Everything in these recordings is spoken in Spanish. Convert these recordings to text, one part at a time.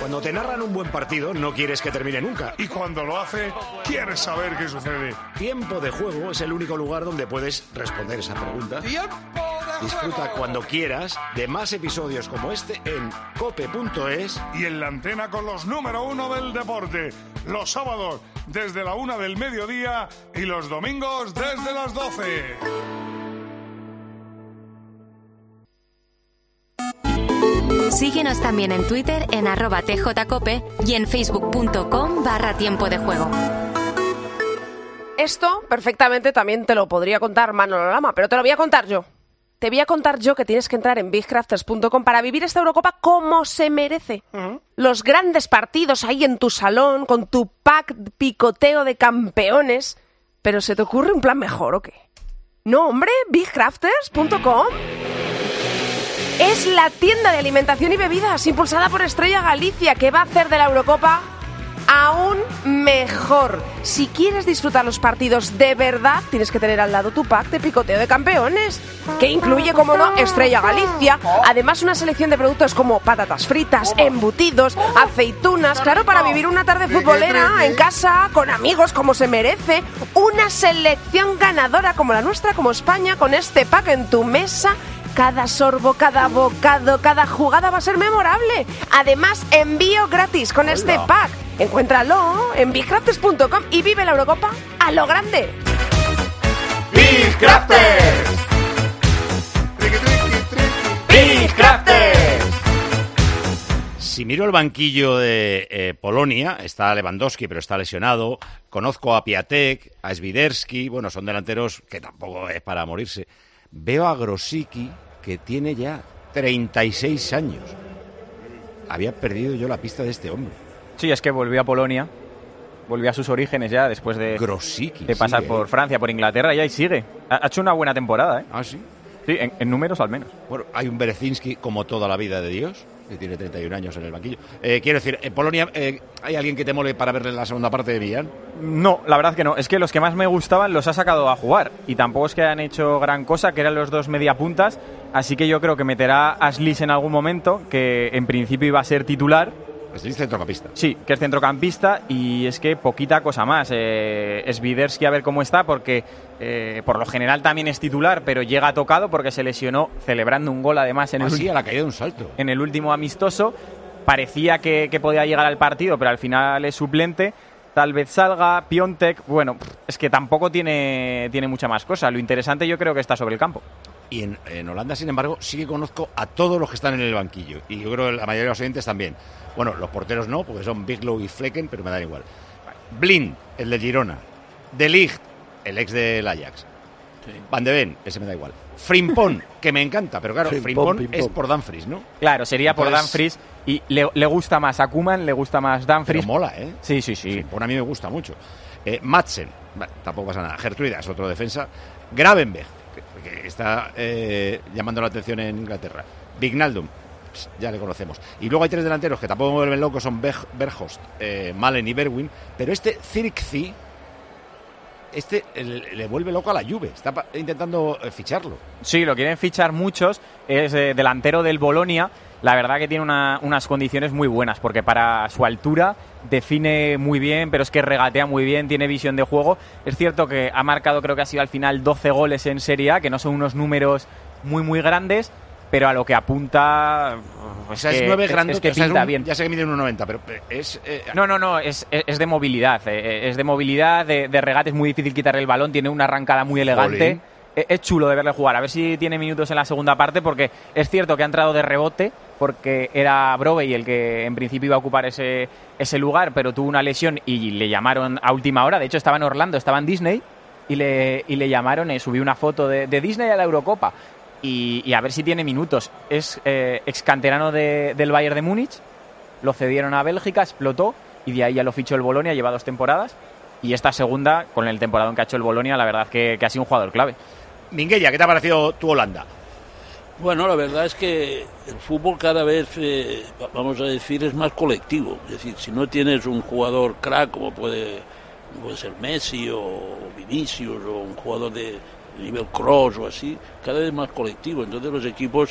Cuando te narran un buen partido, no quieres que termine nunca. Y cuando lo hace, quieres saber qué sucede. Tiempo de Juego es el único lugar donde puedes responder esa pregunta. Disfruta cuando quieras de más episodios como este en cope.es y en la antena con los número 1 del deporte. Los sábados desde la 1 del mediodía y los domingos desde las 12. Síguenos también en Twitter en @tjcope y en facebook.com/tiempo de juego. Esto perfectamente también te lo podría contar Manolo Lama, pero te lo voy a contar yo. Te voy a contar yo que tienes que entrar en bigcrafters.com para vivir esta Eurocopa como se merece. Los grandes partidos ahí en tu salón, con tu pack picoteo de campeones. ¿Pero se te ocurre un plan mejor o qué? No, hombre, bigcrafters.com. Es la tienda de alimentación y bebidas impulsada por Estrella Galicia que va a hacer de la Eurocopa aún mejor. Si quieres disfrutar los partidos de verdad, tienes que tener al lado tu pack de picoteo de campeones, que incluye, como no, Estrella Galicia. Además, una selección de productos como patatas fritas, embutidos, aceitunas, claro, para vivir una tarde futbolera en casa, con amigos, como se merece. Una selección ganadora como la nuestra, como España, con este pack en tu mesa. Cada sorbo, cada bocado, cada jugada va a ser memorable. Además, envío gratis con este pack. Encuéntralo en bigcrafters.com y vive la Eurocopa a lo grande. ¡Big Crafters! ¡Big Crafters! Si miro el banquillo de Polonia, está Lewandowski, pero está lesionado. Conozco a Piatek, a Swiderski. Bueno, son delanteros que tampoco es para morirse. Veo a Grosicki, que tiene ya 36 años. Había perdido yo la pista de este hombre. Sí, es que volvió a Polonia, volvió a sus orígenes ya después de pasar por Francia, por Inglaterra, y ahí sigue. Ha hecho una buena temporada, ¿eh? Ah, sí. Sí, en números al menos. Bueno, hay un Berezinski como toda la vida de Dios, que tiene 31 años en el banquillo. Quiero decir, en Polonia, ¿hay alguien que te mole para verle la segunda parte de Millán? No, la verdad que no. Es que los que más me gustaban los ha sacado a jugar. Y tampoco es que hayan hecho gran cosa, que eran los dos mediapuntas. Así que yo creo que meterá a Aslis en algún momento, que en principio iba a ser titular. Aslis centrocampista. Sí, que es centrocampista, y es que poquita cosa más. Swiderski a ver cómo está, porque por lo general también es titular, pero llega tocado porque se lesionó celebrando un gol además en a la caída de un salto. En el último amistoso. Parecía que podía llegar al partido, pero al final es suplente. Tal vez salga Piontek. Bueno, es que tampoco tiene mucha más cosa. Lo interesante yo creo que está sobre el campo. Y en Holanda, sin embargo, sí que conozco a todos los que están en el banquillo. Y yo creo que la mayoría de los oyentes también. Bueno, los porteros no, porque son Biglow y Flecken, pero me dan igual. Blind, el de Girona. De Ligt, el ex del Ajax. Sí. Van de Ven, ese me da igual. Frimpong, que me encanta, pero claro, Frimpong es por Dumfries, ¿no? Claro, sería por Dumfries. Y le gusta más a Koeman, le gusta más Dumfries. Pero mola, ¿eh? Sí. Frimpong a mí me gusta mucho. Madsen, tampoco pasa nada. Gertruida es otro defensa. Gravenberch, que está llamando la atención en Inglaterra. Wijnaldum, ya le conocemos. Y luego hay tres delanteros que tampoco me vuelven locos, son Berghost, Malen y Bergwijn. Pero este Zirkzee, le vuelve loco a la Juve. Está intentando ficharlo. Sí, lo quieren fichar muchos. Es delantero del Bolonia. La verdad que tiene unas condiciones muy buenas, porque para su altura define muy bien, pero es que regatea muy bien, tiene visión de juego. Es cierto que ha marcado, creo que ha sido al final 12 goles en Serie A, que no son unos números muy grandes, pero a lo que apunta... O sea, es 9 grandes, que pinta bien. Ya sé que mide 1,90, pero es... No, es de movilidad. Es de movilidad, de regate, es muy difícil quitarle el balón, tiene una arrancada muy elegante. Es chulo de verle jugar, a ver si tiene minutos en la segunda parte, porque es cierto que ha entrado de rebote, porque era Brovey el que en principio iba a ocupar ese lugar, pero tuvo una lesión y le llamaron a última hora. De hecho, estaba en Orlando, estaba en Disney, y le llamaron, subió una foto de Disney a la Eurocopa. Y a ver si tiene minutos. Es ex canterano del Bayern de Múnich, lo cedieron a Bélgica, explotó, y de ahí ya lo fichó el Bolonia, lleva 2 temporadas, y esta segunda, con el temporadón que ha hecho el Bolonia, la verdad que ha sido un jugador clave. Minguella, ¿qué te ha parecido tu Holanda? Bueno, la verdad es que el fútbol cada vez, vamos a decir, es más colectivo. Es decir, si no tienes un jugador crack como puede ser Messi o Vinicius o un jugador de nivel Kroos o así, cada vez más colectivo. Entonces los equipos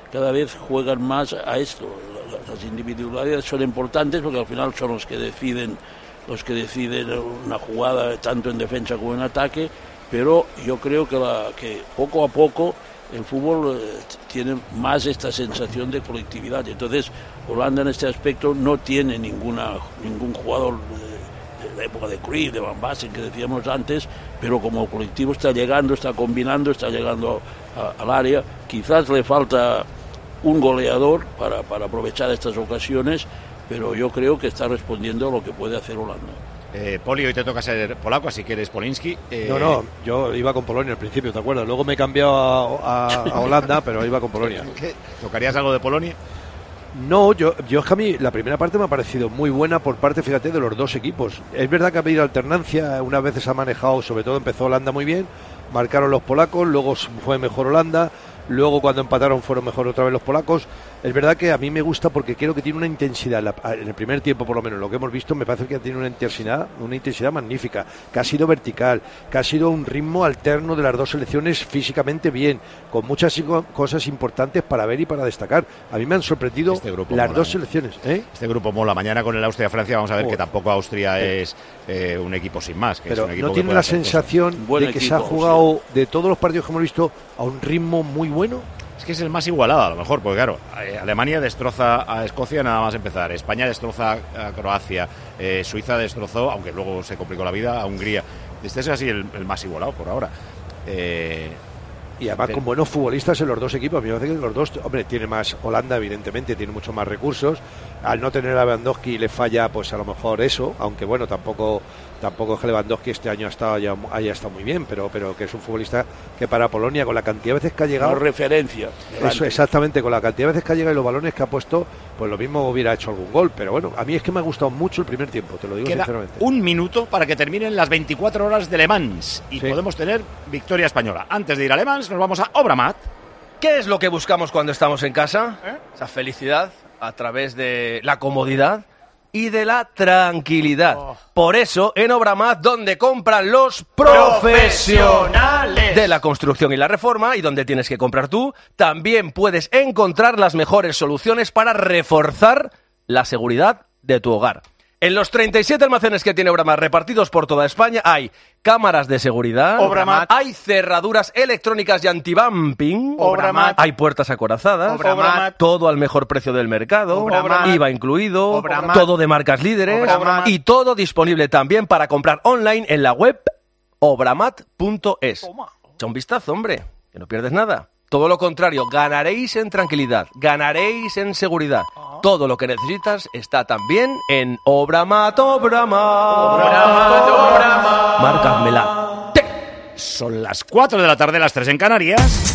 cada vez juegan más a esto. Las individualidades son importantes porque al final son los que deciden una jugada tanto en defensa como en ataque, pero yo creo que poco a poco el fútbol tiene más esta sensación de colectividad. Entonces Holanda en este aspecto no tiene ningún jugador de la época de Cruyff, de Van Basten que decíamos antes, pero como colectivo está llegando, está combinando, está llegando al área. Quizás le falta un goleador para aprovechar estas ocasiones, pero yo creo que está respondiendo a lo que puede hacer Holanda. Poli, hoy te toca ser polaco, así que eres Poliński. No, yo iba con Polonia al principio, ¿te acuerdas? Luego me he cambiado a Holanda, pero iba con Polonia. ¿Tocarías algo de Polonia? No, yo es que a mí la primera parte me ha parecido muy buena por parte, fíjate, de los dos equipos. Es verdad que ha habido alternancia, unas veces ha manejado, sobre todo empezó Holanda muy bien, marcaron los polacos, luego fue mejor Holanda, luego cuando empataron fueron mejor otra vez los polacos. Es verdad que a mí me gusta porque creo que tiene una intensidad, en el primer tiempo por lo menos, lo que hemos visto me parece que tiene una intensidad magnífica, que ha sido vertical, que ha sido un ritmo alterno de las dos selecciones físicamente bien, con muchas cosas importantes para ver y para destacar. A mí me han sorprendido las dos selecciones. Este grupo mola. Mañana con el Austria-Francia vamos a ver que tampoco Austria es un equipo sin más. Que pero es un equipo ¿no tiene la sensación de que se ha jugado de todos los partidos que hemos visto a un ritmo muy bueno? Es que es el más igualado, a lo mejor, porque claro, Alemania destroza a Escocia nada más empezar, España destroza a Croacia, Suiza destrozó, aunque luego se complicó la vida, a Hungría. Este es así el más igualado por ahora. Y además con buenos futbolistas en los dos equipos. Me parece que los dos, hombre, tiene más Holanda, evidentemente, tiene mucho más recursos. Al no tener a Lewandowski le falla, pues a lo mejor eso, aunque bueno, tampoco es que Lewandowski este año haya estado muy bien, pero que es un futbolista que para Polonia, con la cantidad de veces que ha llegado... Una referencia. Eso, exactamente, con la cantidad de veces que ha llegado y los balones que ha puesto, pues lo mismo hubiera hecho algún gol. Pero bueno, a mí es que me ha gustado mucho el primer tiempo, te lo digo sinceramente. Un minuto para que terminen las 24 horas de Le Mans y podemos tener victoria española. Antes de ir a Le Mans nos vamos a Obramat. ¿Qué es lo que buscamos cuando estamos en casa? Esa felicidad a través de la comodidad y de la tranquilidad. Por eso, en Obramat, donde compran los profesionales de la construcción y la reforma, y donde tienes que comprar tú, también puedes encontrar las mejores soluciones para reforzar la seguridad de tu hogar. En los 37 almacenes que tiene Obramat repartidos por toda España hay cámaras de seguridad, Obramat. Hay cerraduras electrónicas y anti-bumping, Obramat. Hay puertas acorazadas, Obramat. todo al mejor precio del mercado, Obramat. IVA incluido, Obramat. todo de marcas líderes Obramat. y todo disponible también para comprar online en la web obramat.es. Echa un vistazo, hombre, que no pierdes nada. Todo lo contrario, ganaréis en tranquilidad, ganaréis en seguridad. Todo lo que necesitas está también en Obramat. Márcamela. Son las 4 de la tarde, las 3 en Canarias.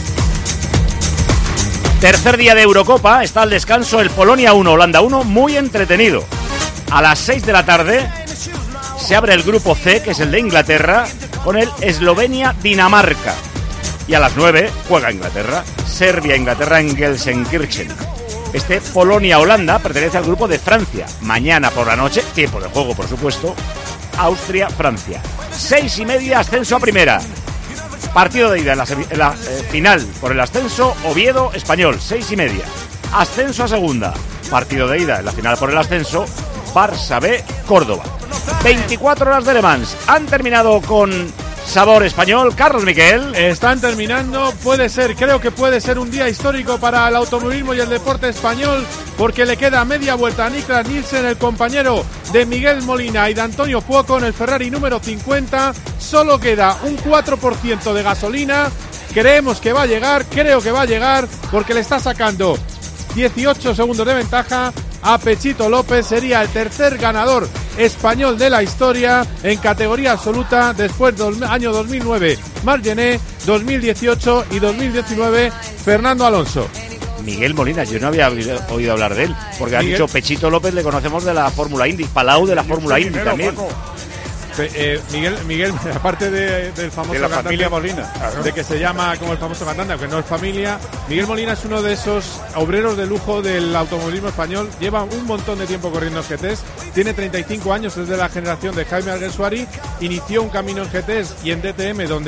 Tercer día de Eurocopa, está al descanso el Polonia 1, Holanda 1, muy entretenido. A las 6 de la tarde se abre el grupo C, que es el de Inglaterra, con el Eslovenia-Dinamarca. Y a las 9 juega Inglaterra, Serbia-Inglaterra en Gelsenkirchen. Este Polonia-Holanda pertenece al grupo de Francia. Mañana por la noche, tiempo de juego por supuesto, Austria-Francia. 6:30, ascenso a primera. Partido de ida en la final por el ascenso, Oviedo-Español, 6:30. Ascenso a segunda. Partido de ida en la final por el ascenso, Barça B, Córdoba. 24 horas de Le Mans. Han terminado con sabor español. Carlos Miquel. Están terminando. Creo que puede ser un día histórico para el automovilismo y el deporte español, porque le queda media vuelta a Niklas Nielsen, el compañero de Miguel Molina y de Antonio Fuoco en el Ferrari número 50. Solo queda un 4% de gasolina. Creo que va a llegar, porque le está sacando 18 segundos de ventaja a Pechito López. Sería el tercer ganador español de la historia en categoría absoluta, después del año 2009 Marc Gené, 2018 y 2019 Fernando Alonso. Miguel Molina, yo no había oído hablar de él, porque has dicho Pechito López, le conocemos de la Fórmula Indy, Palau de la Fórmula Indy también. Miguel, aparte del famoso de la cantante, familia Molina, de que se llama como el famoso cantante, aunque no es familia, Miguel Molina es uno de esos obreros de lujo del automovilismo español. Lleva un montón de tiempo corriendo en GTs, tiene 35 años, es de la generación de Jaime Alguersuari. Inició un camino en GTs y en DTM donde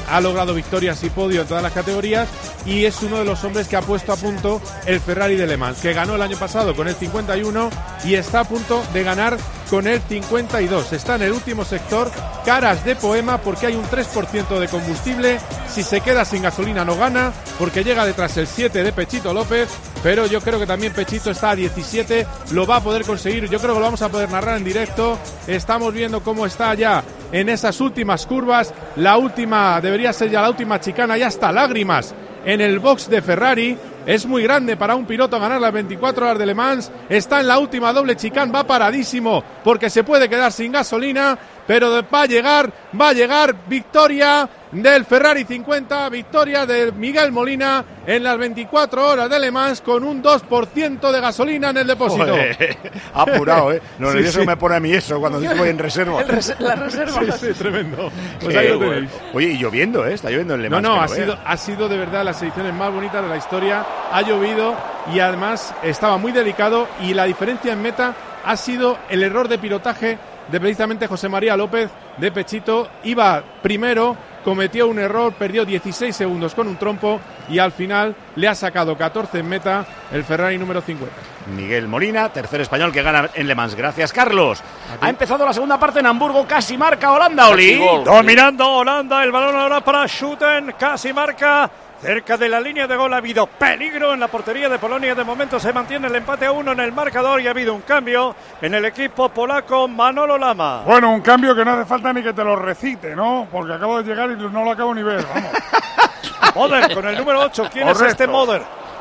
ha logrado victorias y podio en todas las categorías y es uno de los hombres que ha puesto a punto el Ferrari de Le Mans, que ganó el año pasado con el 51 y está a punto de ganar con el 52. Está en el último sector, caras de poema, porque hay un 3% de combustible. Si se queda sin gasolina no gana, porque llega detrás el 7 de Pechito López, pero yo creo que también Pechito está a 17, lo va a poder conseguir. Yo creo que lo vamos a poder narrar en directo. Estamos viendo cómo está ya en esas últimas curvas. La última, debería ser ya la última chicana, ya hasta lágrimas en el box de Ferrari. Es muy grande para un piloto ganar las 24 horas de Le Mans. Está en la última doble chicane, va paradísimo porque se puede quedar sin gasolina, pero va a llegar victoria del Ferrari 50, victoria de Miguel Molina en las 24 horas de Le Mans con un 2% de gasolina en el depósito. Joder, apurado, ¿eh? No, Sí, eso sí. me pone a mí eso cuando voy en reserva. La reserva. Sí, tremendo. Pues ahí lo tenéis. Oye, y lloviendo, ¿eh? Está lloviendo en Le Mans. No, que veas. ha sido de verdad las ediciones más bonitas de la historia. Ha llovido y además estaba muy delicado y la diferencia en meta ha sido el error de pilotaje de precisamente José María López de Pechito. Iba primero, cometió un error, perdió 16 segundos con un trompo y al final le ha sacado 14 en meta el Ferrari número 50. Miguel Molina, tercer español que gana en Le Mans. Gracias, Carlos. Ha empezado la segunda parte en Hamburgo, casi marca Holanda, Oli. Dominando Holanda, el balón ahora para Schouten, casi marca. Cerca de la línea de gol ha habido peligro en la portería de Polonia. De momento se mantiene el empate a 1 en el marcador y ha habido un cambio en el equipo polaco. Manolo Lama. Bueno, un cambio que no hace falta ni que te lo recite, ¿no? Porque acabo de llegar y no lo acabo ni ver, vamos. Moder con el número 8. ¿Quién es este Moder?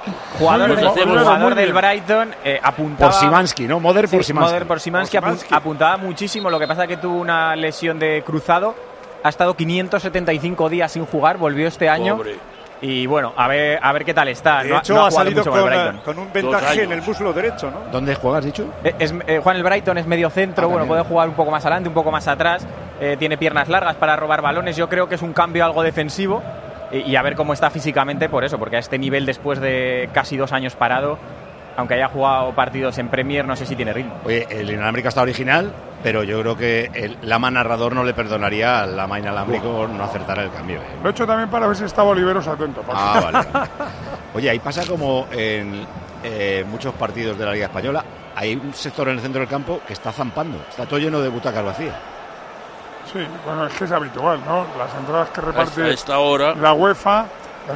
Jugador del Brighton, apuntaba... Por Szymanski, ¿no? Moder por Sí, Szymanski. Moder por Szymanski, apuntaba muchísimo. Lo que pasa es que tuvo una lesión de cruzado. Ha estado 575 días sin jugar, volvió este año. Pobre. Y bueno, a ver qué tal está. De hecho, no ha jugado salido mucho con el Brighton. con un vendaje en el muslo derecho, ¿no? ¿Dónde juegas, dicho? Juan el Brighton es medio centro, bueno, puede jugar un poco más adelante, un poco más atrás. Tiene piernas largas para robar balones. Yo creo que es un cambio algo defensivo. Y a ver cómo está físicamente por eso, porque a este nivel, después de casi 2 años parado, aunque haya jugado partidos en Premier, no sé si tiene ritmo. Oye, el inalámbrico está original, pero yo creo que el Lama narrador no le perdonaría al Lama inalámbrico no acertar el cambio. Lo he hecho también para ver si estaba Oliveros atento. Vale. Oye, ahí pasa como en muchos partidos de la Liga Española, hay un sector en el centro del campo que está zampando, está todo lleno de butacas vacías. Sí, bueno, es que es habitual, ¿no? Las entradas que reparte A esta hora. la UEFA,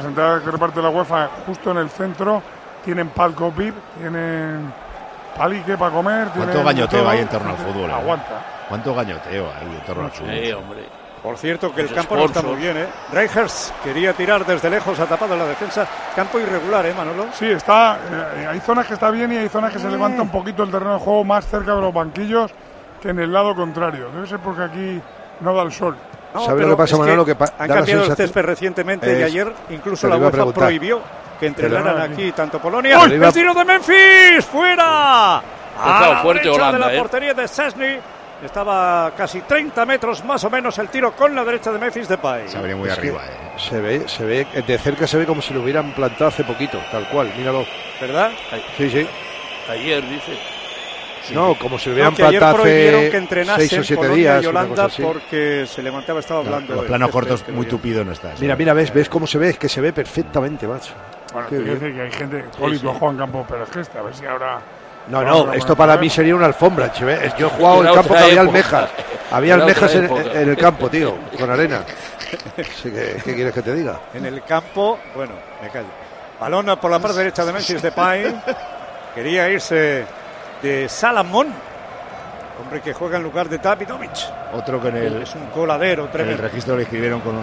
justo en el centro, tienen palco VIP, tienen palique para comer. ¿Cuánto gañoteo hay en torno al fútbol? Aguanta. ¿Cuánto gañoteo hay en torno al fútbol? Hombre. Por cierto, que el Los campo no está sponsors. muy bien, ¿eh? Reijers quería tirar desde lejos, ha tapado la defensa. Campo irregular, ¿eh, Manolo? Sí, está. Hay zonas que está bien y hay zonas que se levanta un poquito el terreno de juego más cerca de los banquillos que en el lado contrario. Debe ser porque aquí no da el sol. No, ¿Sabes pero lo que pasa, es Manolo? Que han da la cambiado el sensación- césped recientemente y ayer incluso te la lo iba a UEFA preguntar. prohibió que entrenaran Pero no, aquí tanto Polonia. Te lo iba a- ¡El tiro de Memphis! ¡Fuera! estado A la fuerte derecha Holanda, de la ¿eh? portería de Szczesny. Estaba casi 30 metros más o menos el tiro con la derecha de Memphis Depay. Se ha venido muy Es que arriba, se ve, de cerca se ve como si lo hubieran plantado hace poquito, tal cual, míralo. ¿Verdad? Sí. Ayer, dice. No, como si lo hubieran que ayer plantado prohibieron hace que entrenasen 6 o 7 Polonia días. y una Holanda cosa así. porque se levantaba, estaba hablando. Los del planos césped, cortos que muy lo- tupido no está. Mira, ves cómo se ve, es que se ve perfectamente, macho. Bueno, Qué quiero bien. decir que hay gente, Poli, tú has jugado en campo, pero es que a ver si ahora... No, esto para mí sería una alfombra, che. Yo he jugado en Era el campo otra que había época. almejas. Había Era almejas otra en época. el campo, tío, con arena. Así que, ¿qué quieres que te diga? En el campo, bueno, me callo. Balón por la parte derecha de Memphis Depay. Quería irse de Salamón, hombre que juega en lugar de Davidovic. Otro que Es un coladero en el tremendo. registro le escribieron con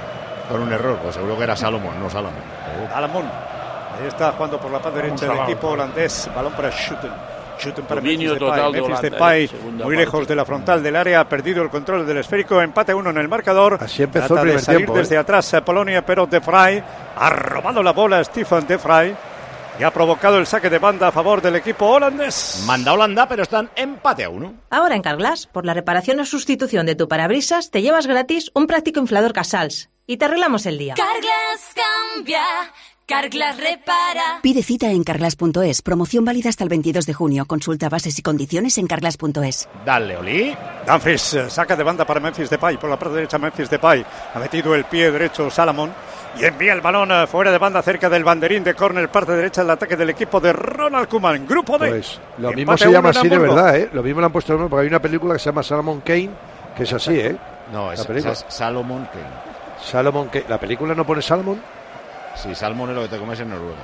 un error, pues seguro que era Salomón, no Salomón. Salamón. Ahí está jugando por la parte derecha del Salah. equipo holandés. Balón para Schouten. Schouten para Dominio Memphis Depay. total de Memphis Holanda, Depay, segunda muy parte. lejos de la frontal del área, ha perdido el control del esférico. Empate 1 en el marcador. Así empezó Trata el de primer salir tiempo, desde atrás a Polonia, pero De Vrij ha robado la bola a Stefan De Vrij y ha provocado el saque de banda a favor del equipo holandés. Manda Holanda, pero están empate a 1. Ahora en Carglass, por la reparación o sustitución de tu parabrisas, te llevas gratis un práctico inflador Casals y te arreglamos el día. Carglass cambia, Carglass repara. Pide cita en carglass.es. Promoción válida hasta el 22 de junio. Consulta bases y condiciones en carglass.es. Dale, Oli. Dumfries saca de banda para Memphis Depay. Por la parte derecha Memphis Depay. Ha metido el pie derecho Salomón. Y envía el balón fuera de banda cerca del banderín de córner. Parte derecha del ataque del equipo de Ronald Koeman. Grupo D. Pues lo mismo se llama así de verdad, ¿eh? Lo mismo le han puesto el nombre porque hay una película que se llama Salomon Kane, que es así, ¿eh? No, es Salomon Kane. Salomon Kane. ¿La película no pone Salomon? Sí, salmón es lo que te comes en Noruega.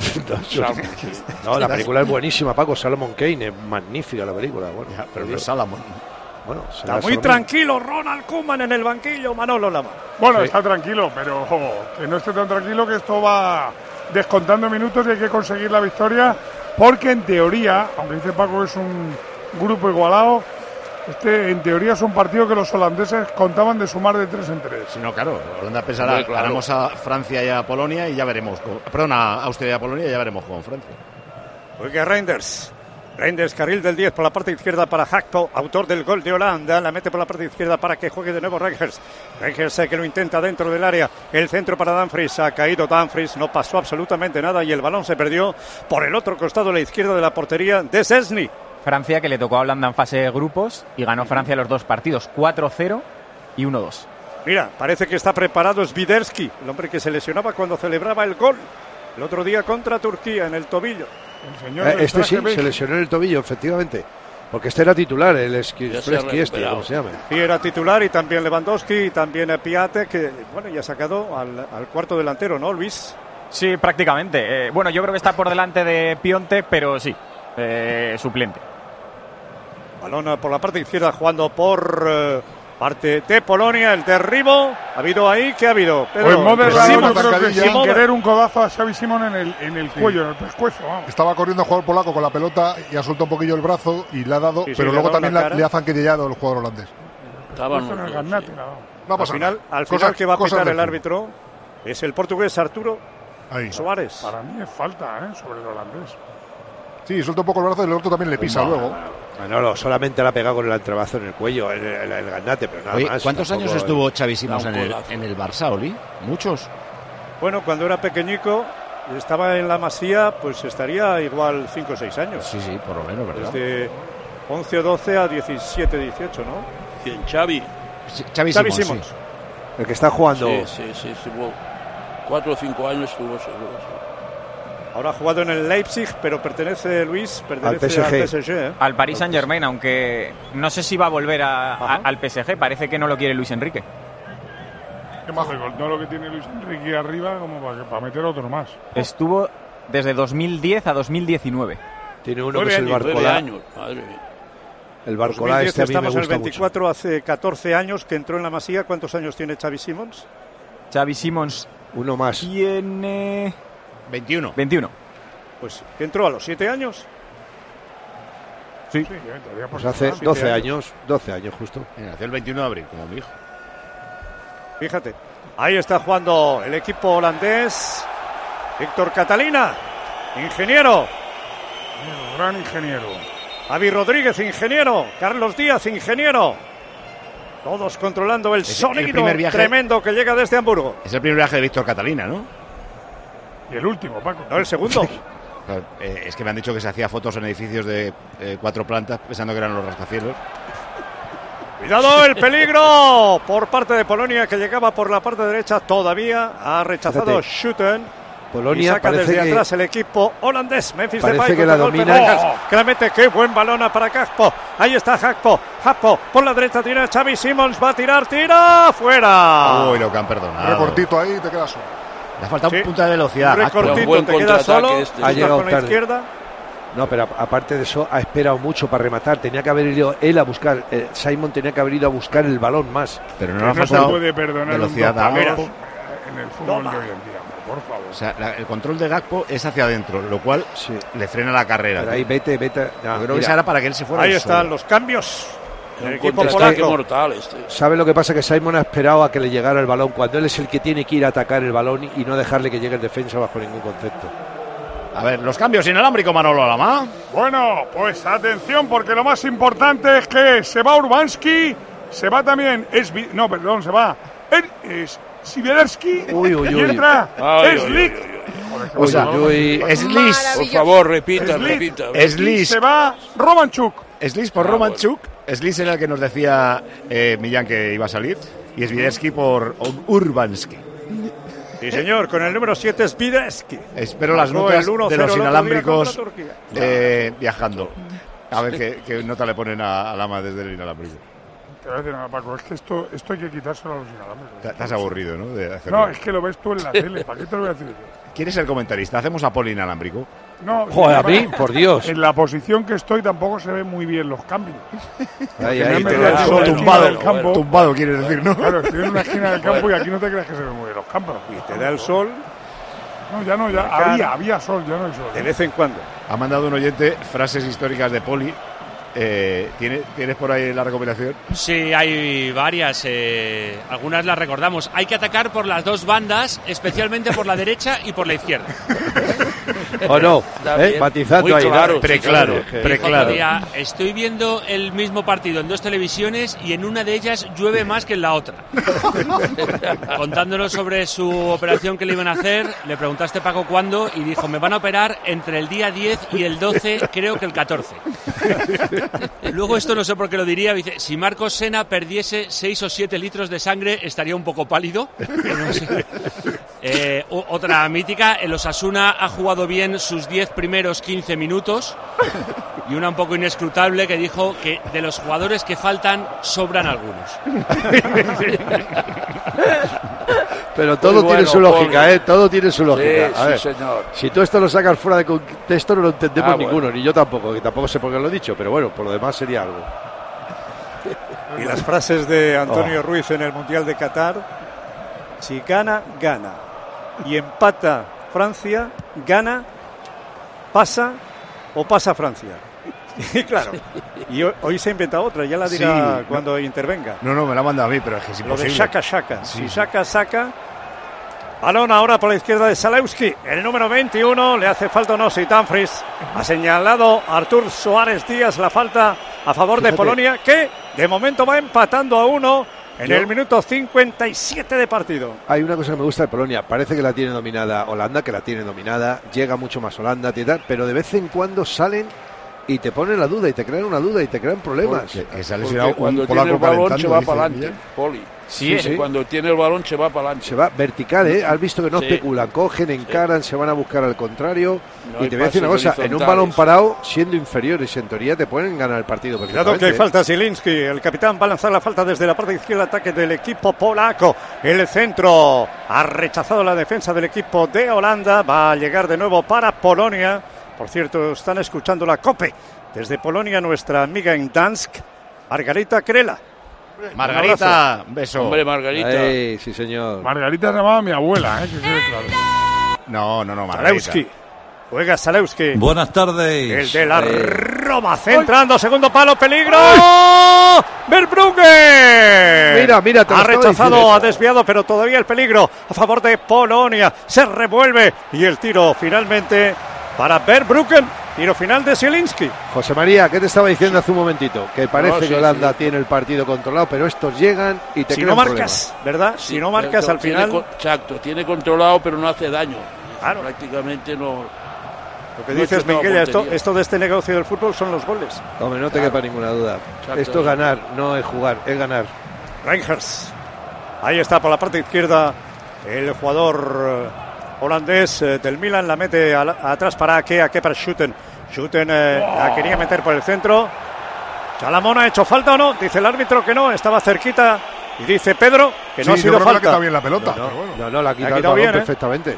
No, la película es buenísima, Paco. Salomon Kane, es magnífica la película. Bueno, ya, pero no es Salomon. Bueno, está muy tranquilo Ronald Koeman en el banquillo, Manolo Lama. Bueno, sí. Está tranquilo, pero que no esté tan tranquilo, que esto va descontando minutos y hay que conseguir la victoria, porque en teoría, aunque dice Paco que es un grupo igualado, en teoría es un partido que los holandeses contaban de sumar de 3 en 3. Sí, no, claro, Holanda pensará, ganamos a Francia y a Polonia y ya veremos, a Austria y a Polonia y ya veremos con Francia. Oiga, Reinders, carril del 10 por la parte izquierda para Gakpo, autor del gol de Holanda, la mete por la parte izquierda para que juegue de nuevo Reinders que lo intenta dentro del área, el centro para Dumfries, ha caído Dumfries, no pasó absolutamente nada y el balón se perdió por el otro costado a la izquierda de la portería de Szczesny. Francia, que le tocó a Holanda en fase de grupos y ganó Francia los dos partidos, 4-0 y 1-2. Mira, parece que está preparado Swiderski, el hombre que se lesionaba cuando celebraba el gol el otro día contra Turquía en el tobillo. El señor este sí, se lesionó en el tobillo, efectivamente. Porque este era titular, el Skrzydski ¿cómo se llama? Sí, era titular y también Lewandowski y también Piatek, que bueno, ya ha sacado al cuarto delantero, ¿no, Luis? Sí, prácticamente. Bueno, yo creo que está por delante de Piontek, pero sí, suplente. Balón por la parte izquierda jugando por parte de Polonia, el derribo. ¿Ha habido ahí? ¿Qué ha habido? Pedro, pues yo creo que sin querer un codazo a Xavi Simón en el cuello, en el pescuezo. Vamos. Estaba corriendo el jugador polaco con la pelota y ha soltado un poquillo el brazo y le ha dado, pero luego también le ha zanquillado el jugador holandés. Al final que va a pitar el árbitro es el portugués Arturo Soares. Para mí es falta sobre el holandés. Sí, suelta un poco el brazo y el otro también le pisa luego. No, solamente le ha pegado con el antebrazo en el cuello, el Garnate, pero nada más. ¿Cuántos años estuvo Xavi Simons en el Barça, Oli? ¿Muchos? Bueno, cuando era pequeñico, estaba en la Masía, pues estaría igual 5 o 6 años. Sí, por lo menos, ¿verdad? Desde 11 o 12 a 17, 18, ¿no? ¿Quién? Xavi. Xavi Simons. Sí. El que está jugando. Sí. 4 o 5 años estuvo seguro. Ahora ha jugado en el Leipzig, pero pertenece al PSG. Al Paris Saint-Germain, aunque no sé si va a volver al PSG. Parece que no lo quiere Luis Enrique. ¿Qué más? No lo que tiene Luis Enrique arriba como para meter otro más. Estuvo desde 2010 a 2019. Tiene uno que es el Barcolá. El Barcolá este a mí me gusta mucho. Estamos en el 24, hace 14 años que entró en la Masía. ¿Cuántos años tiene Xavi Simons? Xavi Simons uno más. Tiene 21. Pues entró a los 7 años. Sí. Pues hace 12 años justo. Nació el 21 de abril, como mi hijo. Fíjate, ahí está jugando el equipo holandés. Víctor Catalina, ingeniero. Gran ingeniero. Javi Rodríguez, ingeniero. Carlos Díaz, ingeniero. Todos controlando el sonido tremendo que llega desde Hamburgo. Es el primer viaje de Víctor Catalina, ¿no? Y el último, Paco. No, el segundo. Es que me han dicho que se hacía fotos en edificios de 4 plantas pensando que eran los rascacielos. Cuidado, el peligro por parte de Polonia, que llegaba por la parte derecha. Todavía ha rechazado Schouten. Polonia y saca desde atrás el equipo holandés. Memphis Depay que la domina. Que la mete, qué buen balón para Gakpo. Ahí está Gakpo por la derecha tiene Xavi Simons, va a tira fuera. Uy, lo que han perdonado. Recortito ahí, te quedas solo. Le ha faltado un punto de velocidad. Un recortito, te queda solo. Ha llegado con la izquierda. No, pero aparte de eso ha esperado mucho para rematar. Tenía que haber ido él a buscar. Simon tenía que haber ido a buscar el balón más. Pero no le ha faltado puede perdonar velocidad en el fútbol de hoy en día, por favor. O sea, el control de Gakpo es hacia adentro, lo cual le frena la carrera. Pero ahí vete. Yo creo que esa era para que él se fuera. Ahí están los cambios. El equipo polaco. Mortal ¿Sabe lo que pasa? Que Simon ha esperado a que le llegara el balón cuando él es el que tiene que ir a atacar el balón y no dejarle que llegue el defensa bajo ningún concepto. A ver, los cambios inalámbricos, Manolo Lama. Bueno, pues atención, porque lo más importante es que se va Urbanski, se va también se va Swiderski y entra Slik. O sea, Slis. Por favor, repita. Slis. Se va Romanchuk. Slis por Romanchuk. Slis era el que nos decía Millán que iba a salir. Y Swiderski por Urbanski. Sí, señor, con el número 7 Swiderski. Espero las notas de los inalámbricos viajando. A ver qué nota le ponen a Lama desde el inalámbrico. Te voy a decir nada, Paco, es que esto hay que quitárselo a los inalámbricos. Estás aburrido, ¿no? No, es que lo ves tú en la tele, ¿para qué te lo voy a decir yo? ¿Quieres ser comentarista? ¿Hacemos a Poli inalámbrico? No. Joder, a mí, por Dios. En la posición que estoy tampoco se ven muy bien los cambios. Ahí te da el sol tumbado, tumbado quieres decir, ¿no? Claro, estoy en una esquina del campo y aquí no te creas que se ven muy bien los campos. Y te da el sol. No, ya había sol, ya no hay sol. De vez en cuando. Ha mandado un oyente frases históricas de Poli. ¿Tienes por ahí la recopilación? Sí, hay varias. Algunas las recordamos. Hay que atacar por las dos bandas, especialmente por la derecha y por la izquierda. ¿O no? Matizando ahí. Claro, preclaro. Estoy viendo el mismo partido en dos televisiones y en una de ellas llueve más que en la otra. Contándonos sobre su operación que le iban a hacer, le preguntaste, Paco, cuándo, y dijo, me van a operar entre el día 10 y el 12, creo que el 14. Luego esto no sé por qué lo diría, dice, si Marcos Sena perdiese 6 o 7 litros de sangre estaría un poco pálido. No sé. Otra mítica, el Osasuna ha jugado bien sus 10 primeros 15 minutos, y una un poco inescrutable que dijo que de los jugadores que faltan sobran algunos. Pero todo tiene su lógica, Todo tiene su lógica. Sí, a ver, señor. Si tú esto lo sacas fuera de contexto no lo entendemos ninguno, ni yo tampoco, que tampoco sé por qué lo he dicho, pero bueno, por lo demás sería algo. Y las frases de Antonio Ruiz en el Mundial de Qatar: si gana, gana. Y empata Francia, gana, pasa o pasa Francia. Y claro, y hoy se ha inventado otra, ya la dirá cuando intervenga. No, me la ha mandado a mí, pero es que es imposible. Lo de Shaka. Si Shaka saca. Balón ahora por la izquierda de Zalewski, el número 21, le hace falta Nossi Dumfries. Ha señalado Artur Suárez Díaz la falta a favor de Polonia, que de momento va empatando a 1 en el minuto 57 de partido. Hay una cosa que me gusta de Polonia, parece que la tiene dominada Holanda, llega mucho más Holanda, pero de vez en cuando salen y te ponen la duda y te crean una duda y te crean problemas. Porque cuando tiene el balón se va para adelante, Poli. Sí. Cuando tiene el balón se va para adelante. Se va vertical, Has visto que no especulan, cogen, encaran, se van a buscar al contrario. Y te voy a decir una cosa, en un balón parado, siendo inferiores en teoría, te pueden ganar el partido perfectamente. Cuidado que hay falta, Zielinski, el capitán va a lanzar la falta desde la parte izquierda, ataque del equipo polaco. El centro ha rechazado la defensa del equipo de Holanda, va a llegar de nuevo para Polonia. Por cierto, están escuchando la COPE desde Polonia, nuestra amiga en Gdansk, Margarita Krela. Margarita, un beso. Hombre, Margarita. Sí, señor. Margarita se llamaba mi abuela, que quede claro. No, Margarita. Zalewski. Juega Zalewski. Buenas tardes. El de la Roma, centrando, segundo palo, peligro. Verbrugge. Mira, ha rechazado, ha desviado, pero todavía el peligro a favor de Polonia. Se revuelve y el tiro finalmente para Verbrugge. Tiro final de Zielinski. José María, ¿qué te estaba diciendo hace un momentito? Que parece que Holanda tiene el partido controlado, pero estos llegan y te crean no marcas, problemas. ¿Verdad? Si no marcas al final... Exacto, tiene controlado, pero no hace daño. Claro. Prácticamente no... Lo que dices, Miguel, esto de este negocio del fútbol son los goles. Hombre, no te quepa ninguna duda. Exacto. Esto es ganar, no es jugar, es ganar. Rangers. Ahí está por la parte izquierda el jugador holandés del Milan, la mete atrás para Kepa Schuten. Schuten la quería meter por el centro. Chalamón ha hecho falta o no, dice el árbitro que no, estaba cerquita. Y dice Pedro que no ha sido falta. La ha quitado bien la pelota. No, la ha quitado bien, perfectamente.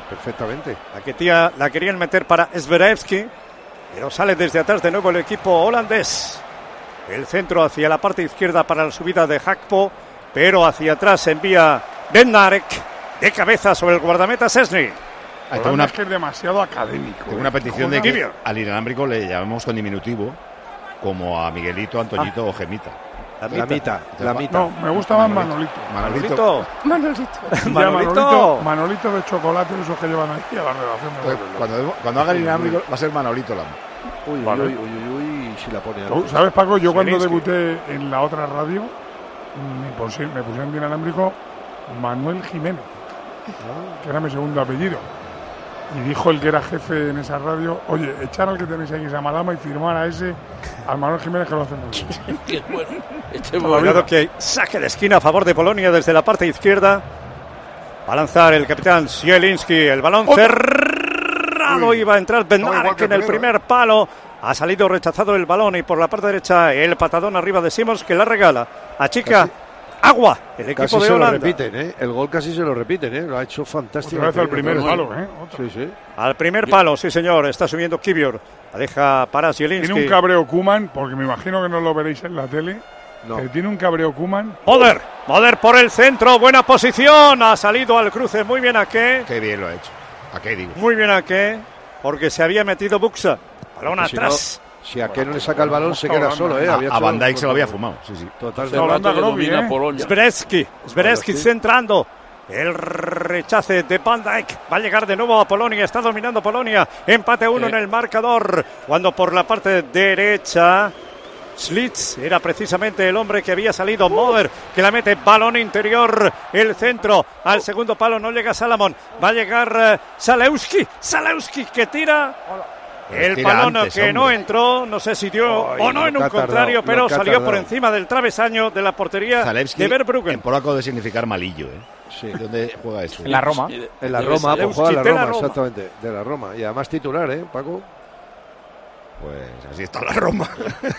La querían meter para Zverevski, pero sale desde atrás de nuevo el equipo holandés. El centro hacia la parte izquierda para la subida de Hakpo, pero hacia atrás envía Bednarek de cabeza sobre el guardameta Szczesny. Es que es demasiado académico. Tengo una petición de que al inalámbrico le llamemos con diminutivo, como a Miguelito, Antoñito o Gemita. La mitad. No, me gusta más Manolito. Manolito de chocolate, esos que llevan aquí a la redacción. Cuando haga el inalámbrico va a ser Manolito Lama. Uy, si la pone. ¿Sabes, Paco? Yo cuando debuté en la otra radio me pusieron de inalámbrico Manuel Jiménez, que era mi segundo apellido. y dijo el que era jefe en esa radio, oye, echar al que tenéis aquí que se llama Lama y firmar a ese, al Manuel Jiménez, que lo hace muy bien. Qué bueno. Cuidado que saque de esquina a favor de Polonia desde la parte izquierda. Va a lanzar el capitán Zielinski, el balón cerrado, iba a entrar Bednarek en el primer palo. Ha salido rechazado el balón y por la parte derecha el patadón arriba de Simons que la regala. Achica agua el equipo casi de se Holanda. Lo repiten, ¿eh? El gol casi se lo repiten, ¿eh? Lo ha hecho fantástico. Otra vez al primer palo, ¿eh? Sí, sí. Al primer palo, sí señor, está subiendo Kivior. La deja para Zielinski. Tiene un cabreo Koeman, porque me imagino que no lo veréis en la tele. No. Tiene un cabreo Koeman. Moder por el centro, buena posición. Ha salido al cruce, muy bien Ake. Qué bien lo ha hecho. Ake, digo. Muy bien Ake, porque se había metido Buxa. Balón atrás. Si a Ake no le saca el balón, se queda solo, ¿eh? A Van Dijk se lo había fumado. Sí, sí. Totalmente. Zbierski centrando. El rechace de Van Dijk va a llegar de nuevo a Polonia. Está dominando Polonia. Empate 1 en el marcador. Cuando por la parte derecha Schlitz era precisamente el hombre que había salido. Moder que la mete, balón interior, el centro al segundo palo, no llega Salamón, va a llegar Zalewski que tira. El balón antes, que no entró, no sé si dio o no en un contrario, pero salió por encima del travesaño de la portería Zalewski, de Verbruggen. En polaco debe significar malillo, ¿eh? Sí. ¿Dónde juega eso? En la Roma. En la Roma, pues juega en la Roma, exactamente. De la Roma. Y además titular, ¿eh, Paco? Pues así está la Roma.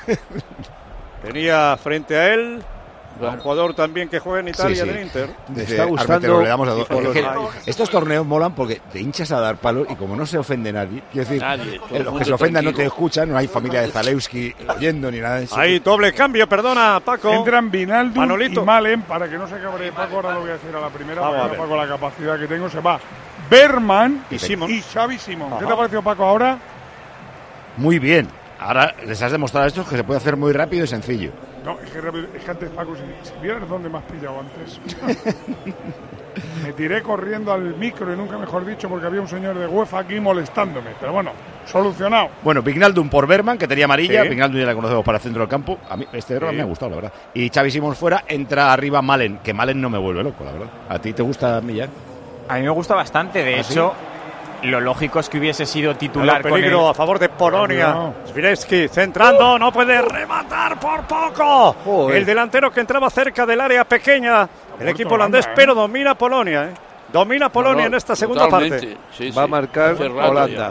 Tenía frente a él un jugador también que juega en Italia del Inter. Me está gustando. Le damos a estos torneos molan porque te hinchas a dar palos y como no se ofende nadie, quiero decir, los que se ofendan no te escuchan, no hay familia de Zalewski oyendo ni nada de eso. Hay doble cambio, perdona, Paco. Entran Vinaldo Manolito y Malen, para que no se cabree Paco, ahora lo voy a decir a la primera, para Paco la capacidad que tengo, se va Berman y Xavi Simons. ¿Qué te ha parecido, Paco, ahora? Muy bien. Ahora les has demostrado a estos que se puede hacer muy rápido y sencillo. No, es que antes, Paco, si vieras dónde me has pillado antes. Me tiré corriendo al micro y nunca mejor dicho porque había un señor de UEFA aquí molestándome. Pero bueno, solucionado. Bueno, Wijnaldum por Berman, que tenía amarilla. Sí. Wijnaldum ya la conocemos para el centro del campo. A mí este error me ha gustado, la verdad. Y Xavi Simons fuera, entra arriba Malen, que Malen no me vuelve loco, la verdad. ¿A ti te gusta, Millán? A mí me gusta bastante, de hecho... ¿Sí? Lo lógico es que hubiese sido titular con peligro a favor de Polonia. Zbierski centrando, no puede rematar por poco. Joder. El delantero que entraba cerca del área pequeña. El equipo holandés, pero domina Polonia. Domina Polonia en esta segunda parte. Sí, va a marcar Holanda.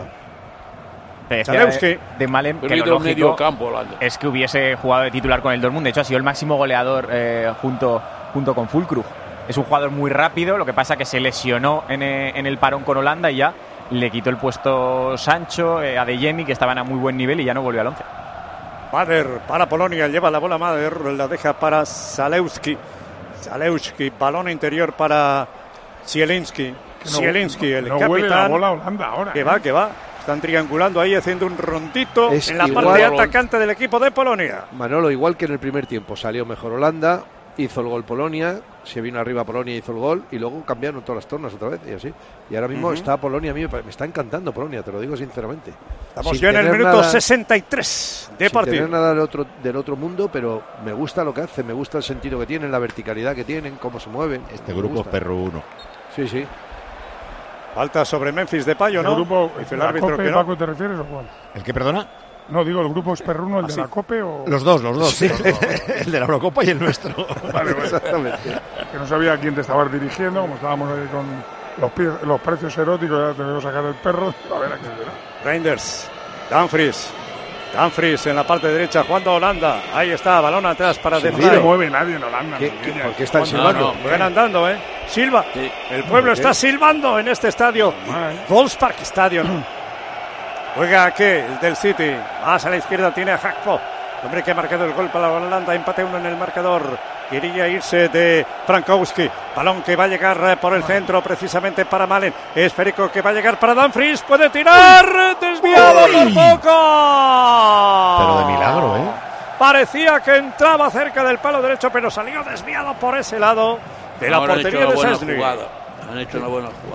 De Malen, que lo lógico medio campo, Holanda. es que hubiese jugado de titular con el Dortmund. De hecho, ha sido el máximo goleador junto con Füllkrug. Es un jugador muy rápido, lo que pasa que se lesionó en el parón con Holanda y ya le quitó el puesto Sancho, a Adeyemi, que estaban a muy buen nivel y ya no volvió al 11. Mader para Polonia, lleva la bola Mader, la deja para Zalewski, balón interior para Zielinski. Zielinski, el capitán. Huele la bola Holanda ahora. Que va. Están triangulando ahí, haciendo un rondito Es en la igual, parte atacante del equipo de Polonia. Manolo, igual que en el primer tiempo, salió mejor Holanda, hizo el gol Polonia, se vino arriba Polonia, hizo el gol y luego cambiaron todas las tornas otra vez y así. Y ahora mismo está Polonia, a mí me está encantando Polonia, te lo digo sinceramente. Estamos ya en el minuto 63 de partido. Sin tener nada del otro mundo, pero me gusta lo que hace, me gusta el sentido que tienen, la verticalidad que tienen, cómo se mueven. Este grupo es perro 1. Sí, sí. Falta sobre Memphis Depay, ¿no? ¿El grupo Dice el árbitro Cope, que no. Paco, te refieres o cuál? ¿El qué, perdona? No, digo, ¿el grupo es perruno, el de la Cope o...? Los dos, sí. El de la Eurocopa y el nuestro. Vale, exactamente. Que no sabía a quién te estabas dirigiendo, como estábamos ahí con los precios eróticos, ya tenemos que sacar el perro. A ver a quién será. Reinders, Dumfries en la parte derecha, jugando a Holanda. Ahí está, balón atrás para No Depay. se mueve nadie en Holanda. ¿Por qué están silbando? Ven andando, Silva. Sí. El pueblo está silbando en este estadio. Volkspark Stadium. Juega aquí, el del City. Más a la izquierda tiene a Hakpo. Hombre que ha marcado el gol para Holanda. Empate 1 en el marcador. Quería irse de Frankowski. Balón que va a llegar por el centro precisamente para Malen. Esférico que va a llegar para Dumfries. Puede tirar. Desviado por poco. Pero de milagro, Parecía que entraba cerca del palo derecho, pero salió desviado por ese lado de la portería de Szczęsny. Han hecho una buena jugada.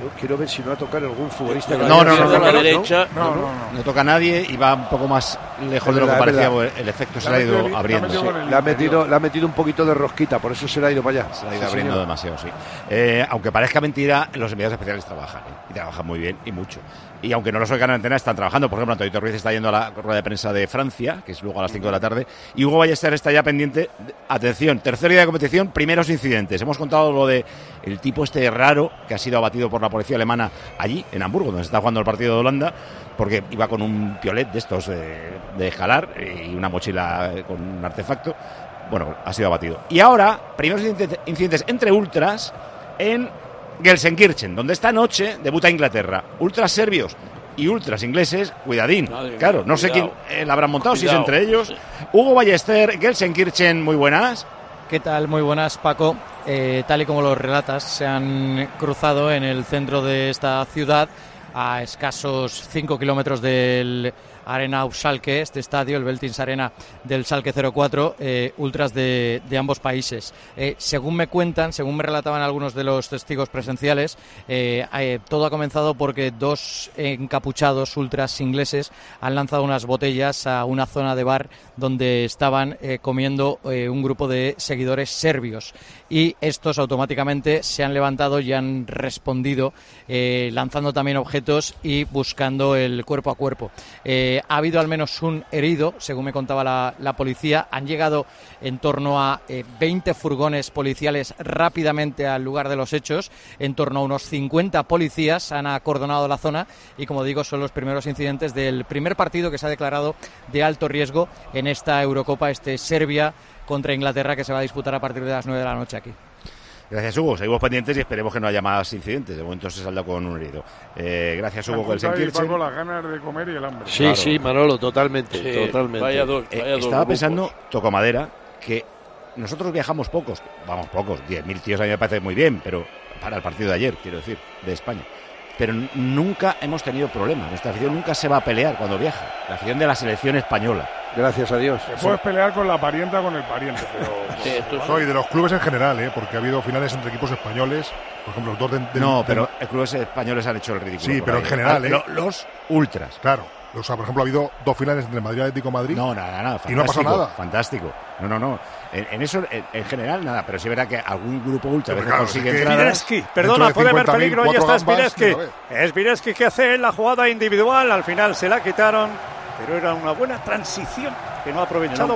Yo quiero ver si no va a tocar algún futbolista. No, a la derecha. No toca a nadie y va un poco más lejos de lo que parecía. El efecto se le ha ido abriendo. Le ha metido un poquito de rosquita, por eso se le ha ido para allá. Se le ha ido abriendo demasiado, sí. Aunque parezca mentira, los enviados especiales trabajan. Y trabajan muy bien y mucho. Y aunque no los oigan en antena, están trabajando. Por ejemplo, Antonio Ruiz está yendo a la rueda de prensa de Francia, que es luego a las 5 de la tarde. Y Hugo Ballester está ya pendiente. Atención, tercer día de competición, primeros incidentes. Hemos contado lo de el tipo este raro que ha sido abatido por la policía alemana allí, en Hamburgo, donde se está jugando el partido de Holanda, porque iba con un piolet de estos de escalar y una mochila con un artefacto. Bueno, ha sido abatido. Y ahora, primeros incidentes entre ultras en Gelsenkirchen, donde esta noche debuta Inglaterra. Ultras serbios y ultras ingleses, cuidadín. Claro, no sé quién la habrán montado, si es entre ellos. Hugo Ballester, Gelsenkirchen, muy buenas. ¿Qué tal? Muy buenas, Paco. Tal y como lo relatas, se han cruzado en el centro de esta ciudad, a escasos 5 kilómetros del Arena auf Schalke, este estadio, el Veltins Arena del Schalke 04, ultras de ambos países. Según me cuentan, según me relataban algunos de los testigos presenciales, todo ha comenzado porque dos encapuchados ultras ingleses han lanzado unas botellas a una zona de bar donde estaban comiendo un grupo de seguidores serbios, y estos automáticamente se han levantado y han respondido lanzando también objetos y buscando el cuerpo a cuerpo. Ha habido al menos un herido, según me contaba la policía. Han llegado en torno a 20 furgones policiales rápidamente al lugar de los hechos. En torno a unos 50 policías han acordonado la zona y, como digo, son los primeros incidentes del primer partido que se ha declarado de alto riesgo en esta Eurocopa, Serbia contra Inglaterra, que se va a disputar a partir de las 9 de la noche aquí. Gracias, Hugo. Seguimos pendientes y esperemos que no haya más incidentes. De momento se salda con un herido. Gracias, Hugo. Gelsenkirchen. Las ganas de comer y el hambre. Sí, claro. Sí, Manolo, totalmente. Vaya dos estaba pensando, toco madera, que nosotros viajamos pocos. Vamos, pocos. 10.000 tíos a mí me parece muy bien, pero para el partido de ayer, quiero decir, de España. Pero nunca hemos tenido problemas. Nuestra afición nunca se va a pelear cuando viaja. La afición de la selección española. Gracias a Dios. Te puedes pelear con la parienta o con el pariente, pero... y de los clubes en general, porque ha habido finales entre equipos españoles, por ejemplo, los dos pero los clubes españoles han hecho el ridículo. Sí, pero en general, los ultras. Claro. O sea, por ejemplo, ha habido 2 finales entre Madrid y Atlético de Madrid. No, nada. Y no ha pasado nada. Fantástico. No. En eso, en general, nada. Pero sí verá que algún grupo ultra consigue entrar. Zbirewski, perdona, puede haber peligro. Ahí está Zbirewski. Es Zbirewski que hace la jugada individual. Al final se la quitaron, pero era una buena transición que no ha aprovechado.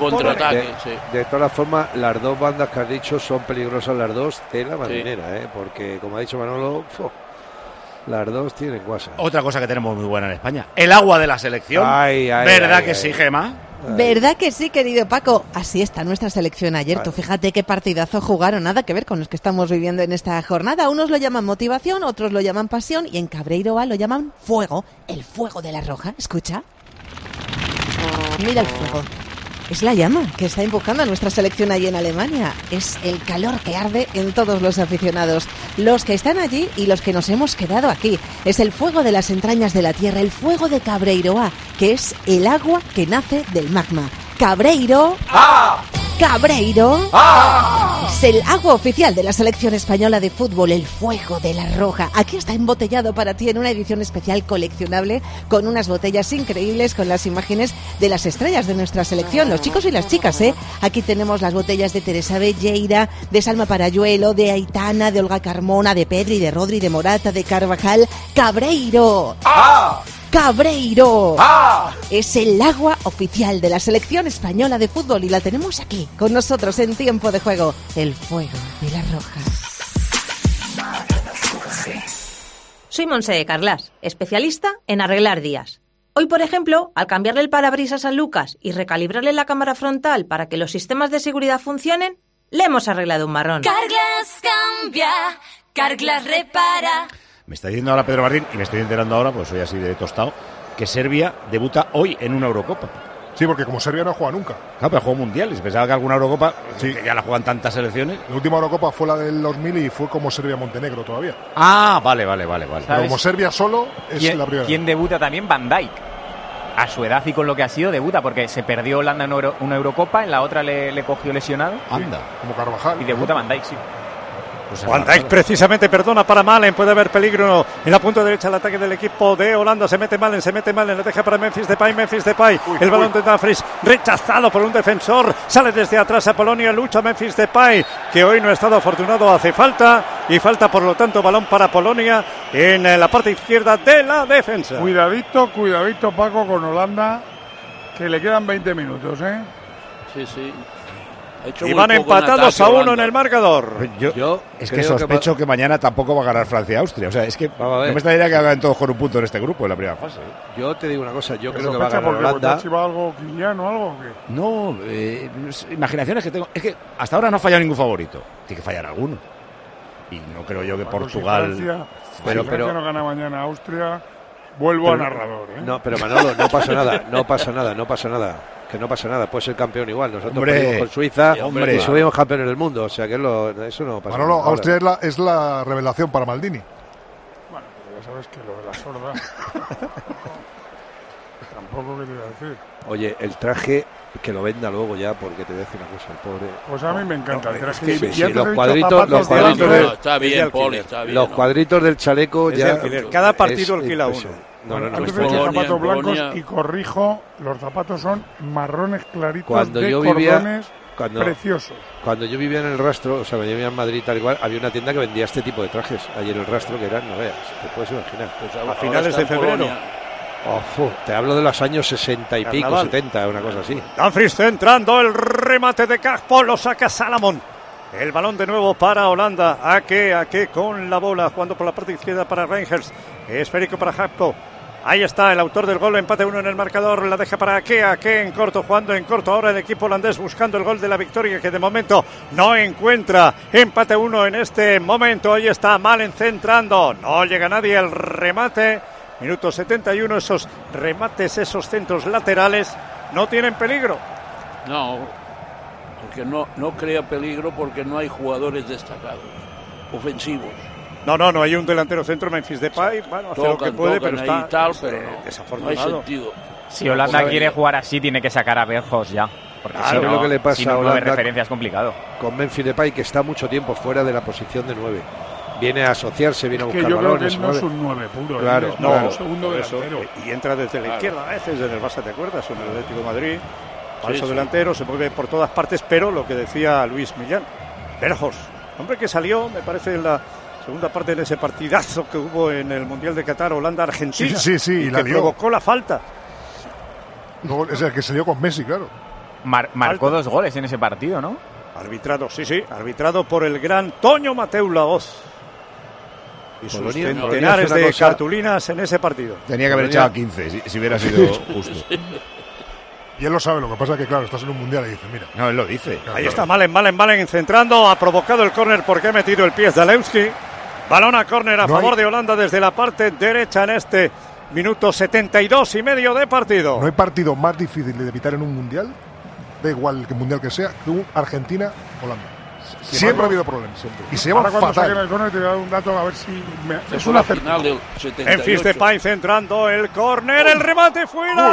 De todas formas, las dos bandas que has dicho son peligrosas, las dos, tela marinera, porque, como ha dicho Manolo... Las dos tienen guasa. Otra cosa que tenemos muy buena en España, el agua de la selección. ¿Verdad que sí, Gema? ¿Verdad que sí, querido Paco? Así está nuestra selección ayer. Tú fíjate qué partidazo jugaron, nada que ver con los que estamos viviendo en esta jornada. Unos lo llaman motivación, otros lo llaman pasión, y en Cabreiroa lo llaman fuego, el fuego de la Roja. Escucha. Mira el fuego. Es la llama que está empujando a nuestra selección allí en Alemania. Es el calor que arde en todos los aficionados, los que están allí y los que nos hemos quedado aquí. Es el fuego de las entrañas de la tierra, el fuego de Cabreiroa, que es el agua que nace del magma. Cabreiro... ¡Ah! Cabreiro es el agua oficial de la selección española de fútbol, el fuego de la Roja. Aquí está embotellado para ti en una edición especial coleccionable con unas botellas increíbles con las imágenes de las estrellas de nuestra selección, los chicos y las chicas, Aquí tenemos las botellas de Teresa Belleira, de Salma Parayuelo, de Aitana, de Olga Carmona, de Pedri, de Rodri, de Morata, de Carvajal. Cabreiro. ¡Ah! Cabreiro es el agua oficial de la selección española de fútbol y la tenemos aquí con nosotros en tiempo de juego. El fuego de la Roja. Soy Montse Carlas, especialista en arreglar días. Hoy, por ejemplo, al cambiarle el parabrisas a Lucas y recalibrarle la cámara frontal para que los sistemas de seguridad funcionen, le hemos arreglado un marrón. Carglass cambia, Carglass repara. Me está diciendo ahora Pedro Martín, y me estoy enterando ahora, pues soy así de tostado, que Serbia debuta hoy en una Eurocopa. Sí, porque como Serbia no juega nunca. Claro, pero juega mundiales. Pensaba que alguna Eurocopa, que ya la juegan tantas selecciones. La última Eurocopa fue la del 2000 y fue como Serbia-Montenegro todavía. Ah, vale. Pero como Serbia solo es la primera. ¿Quién debuta también? Van Dijk. A su edad y con lo que ha sido, debuta, porque se perdió Holanda en una Eurocopa, en la otra le cogió lesionado. Anda. Como Carvajal. Y debuta Van Dijk, sí. Van Dijk precisamente perdona para Malen, puede haber peligro en la punta derecha el ataque del equipo de Holanda, se mete Malen, la deja para Memphis Depay, el balón de Dumfries rechazado por un defensor, sale desde atrás a Polonia, lucha Memphis Depay, que hoy no ha estado afortunado, hace falta por lo tanto balón para Polonia en la parte izquierda de la defensa. Cuidadito Paco con Holanda, que le quedan 20 minutos, Sí. Y van empatados a 1 en el marcador. Yo es que sospecho que mañana tampoco va a ganar Francia-Austria. O sea, es que no me extrañaría que hagan todos con un punto en este grupo en la primera fase. Yo te digo una cosa, yo creo que va a ganar Holanda. ¿Va algo Kylian o algo o qué? No, imaginaciones que tengo. Es que hasta ahora no ha fallado ningún favorito. Tiene que fallar alguno. Y no creo yo que Portugal. Si Francia no gana mañana a Austria, vuelvo a narrador. No, pero Manolo, no pasa nada. Que no pasa nada, puede ser campeón igual. Nosotros perdimos con Suiza y subimos campeones del mundo, o sea que eso no pasa nada. Manolo, Austria es la revelación para Maldini. Bueno, ya sabes que lo de la sorda tampoco, ¿qué te iba a decir? Oye, el traje que lo venda luego ya, porque te voy a decir una cosa, el pobre. Pues a mí me encanta el traje. Sí, los cuadritos del chaleco ya. Cada partido alquila uno. Antes de zapatos blancos y corrijo, los zapatos son marrones claritos cordones preciosos. Cuando yo vivía en el Rastro, o sea, cuando yo vivía en Madrid tal igual, había una tienda que vendía este tipo de trajes allí en el Rastro que eran, no veas, te puedes imaginar. Pues a finales de febrero. Te hablo de los años 60 y pico, 70, una cosa así. Dumfries centrando el remate de Gakpo, lo saca Salomón. El balón de nuevo para Holanda. Ake con la bola, jugando por la parte izquierda para Reijers. Esférico para Gakpo. Ahí está el autor del gol, empate 1 en el marcador, la deja para Ake en corto, jugando en corto ahora el equipo holandés buscando el gol de la victoria que de momento no encuentra. Empate 1 en este momento, ahí está Malen centrando, no llega nadie, el remate, minuto 71, esos remates, esos centros laterales no tienen peligro. No, porque no crea peligro porque no hay jugadores destacados, ofensivos. No hay un delantero centro, Memphis Depay, bueno, hace lo que puede, pero está pero desafortunado. No hay sentido. Si Holanda quiere jugar así, tiene que sacar a Berjos ya. Porque si no, lo que le pasa a Holanda 9 referencias es complicado. Con Memphis Depay, que está mucho tiempo fuera de la posición de 9. Viene a asociarse, viene a buscar yo balones. Creo que él no es un 9 puro. Claro, es un segundo delantero. Y entra desde la izquierda a veces en el Barça, ¿te acuerdas? En el Atlético de Madrid. Falso delantero, se mueve por todas partes, pero lo que decía Luis Millán, Berjos, hombre que salió, me parece, en la segunda parte de ese partidazo que hubo en el Mundial de Qatar, Holanda-Argentina. Sí, y la que provocó la falta. Luego es el que salió con Messi, claro. Marcó 2 goles en ese partido, ¿no? Arbitrado por el gran Toño Mateu Laoz. Y sus centenares de cartulinas en ese partido. Tenía que haber echado 15, si hubiera sido justo. Y él lo sabe, lo que pasa es que, claro, estás en un mundial y dice, mira. No, él lo dice. Claro, ahí está Malen centrando, ha provocado el córner porque ha metido el pie Zalewski. Balón a córner a favor de Holanda desde la parte derecha en este minuto 72 y medio de partido. No hay partido más difícil de evitar en un mundial, da igual que mundial que sea, que un Argentina-Holanda. Siempre ha habido problemas, siempre. Y se llevan fatal. Cuando saquen el córner te voy a dar un dato a ver si es una final del 78. Memphis Depay centrando el córner, el remate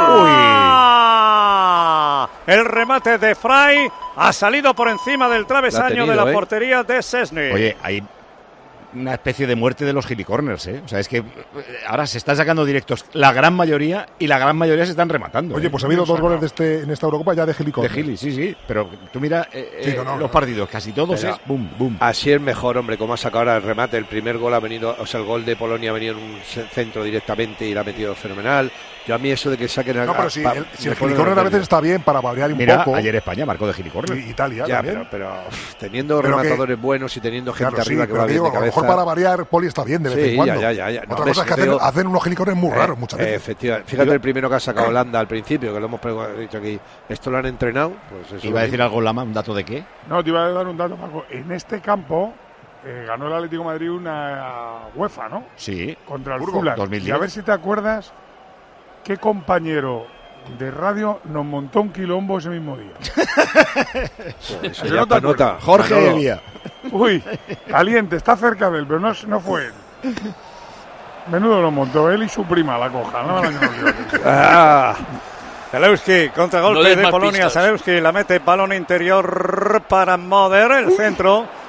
fuera. El remate de Fry ha salido por encima del travesaño de la portería de Szczesny. Oye, hay una especie de muerte de los gilicorners, ¿eh? O sea, es que ahora se están sacando directos la gran mayoría y la gran mayoría se están rematando. Oye, pues ha habido 2 goles en esta Eurocopa ya de gilicorner. De gili, sí, pero tú mira los partidos, casi todos es boom, boom. Así es mejor, hombre, como ha sacado ahora el remate. El primer gol ha venido, o sea, el gol de Polonia ha venido en un centro directamente y lo ha metido fenomenal. Yo a mí eso de que saquen No, pero si el gilicorner a veces está bien para variar un poco. Ayer España marcó de gilicorner. Italia ya, también. Pero teniendo rematadores buenos y teniendo gente arriba que va bien de cabeza. A lo mejor para variar, Poli está bien de vez en cuando. Ya. Otra cosa es que hacen unos gilicornes muy raros muchas veces. Efectivamente. Fíjate el primero que ha sacado Holanda al principio, que lo hemos dicho aquí. ¿Esto lo han entrenado? Pues eso. ¿Iba a decir algo Lama? ¿Un dato de qué? No, te iba a dar un dato, Paco. En este campo ganó el Atlético de Madrid una UEFA, ¿no? Sí. Contra el Fulham. 2010. Y a ver si te acuerdas qué compañero de radio nos montó un quilombo ese mismo día. Eso ya nota. Jorge Evia. Uy, caliente, está cerca de él, pero no fue él. Menudo lo montó él y su prima, la coja. No me la Zalewski, contragolpe de Polonia. Zalewski la mete, balón interior para Moder, el centro.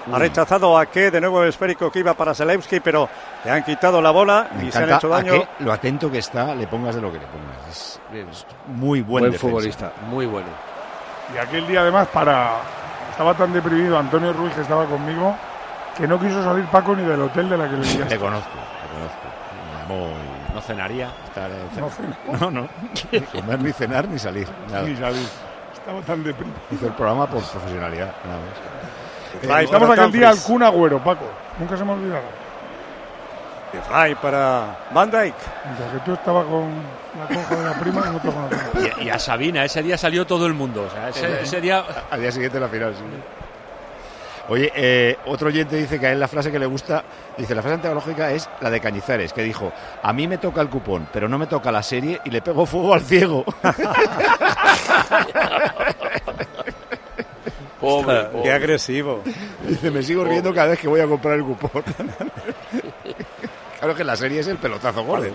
Ha rechazado a que de nuevo el esférico que iba para Zalewski, pero le han quitado la bola y se han hecho daño. A que lo atento que está, le pongas de lo que le pongas. Es muy buen futbolista, muy bueno. Y aquel día además estaba tan deprimido Antonio Ruiz, que estaba conmigo, que no quiso salir Paco ni del hotel de la que le guiaste. Le conozco. Me llamó y no cenaría. No. Comer ni cenar ni salir. Nada. Ni salir. Estaba tan deprimido. Hizo el programa por profesionalidad, nada más. Estamos aquel día al Kun Agüero, Paco. Nunca se me ha olvidado. Fry para Van Dijk. Mientras que tú estabas con la conja de la prima y nosotros con la prima. Y a Sabina, ese día salió todo el mundo. O sea, ese día... Al día siguiente la final, sí. Oye, otro oyente dice que a él la frase que le gusta, dice, la frase antagónica es la de Cañizares, que dijo, a mí me toca el cupón, pero no me toca la serie y le pego fuego al ciego. Pobre. Qué agresivo. Dice, me sigo riendo cada vez que voy a comprar el cupón. Claro que la serie es el pelotazo gordo.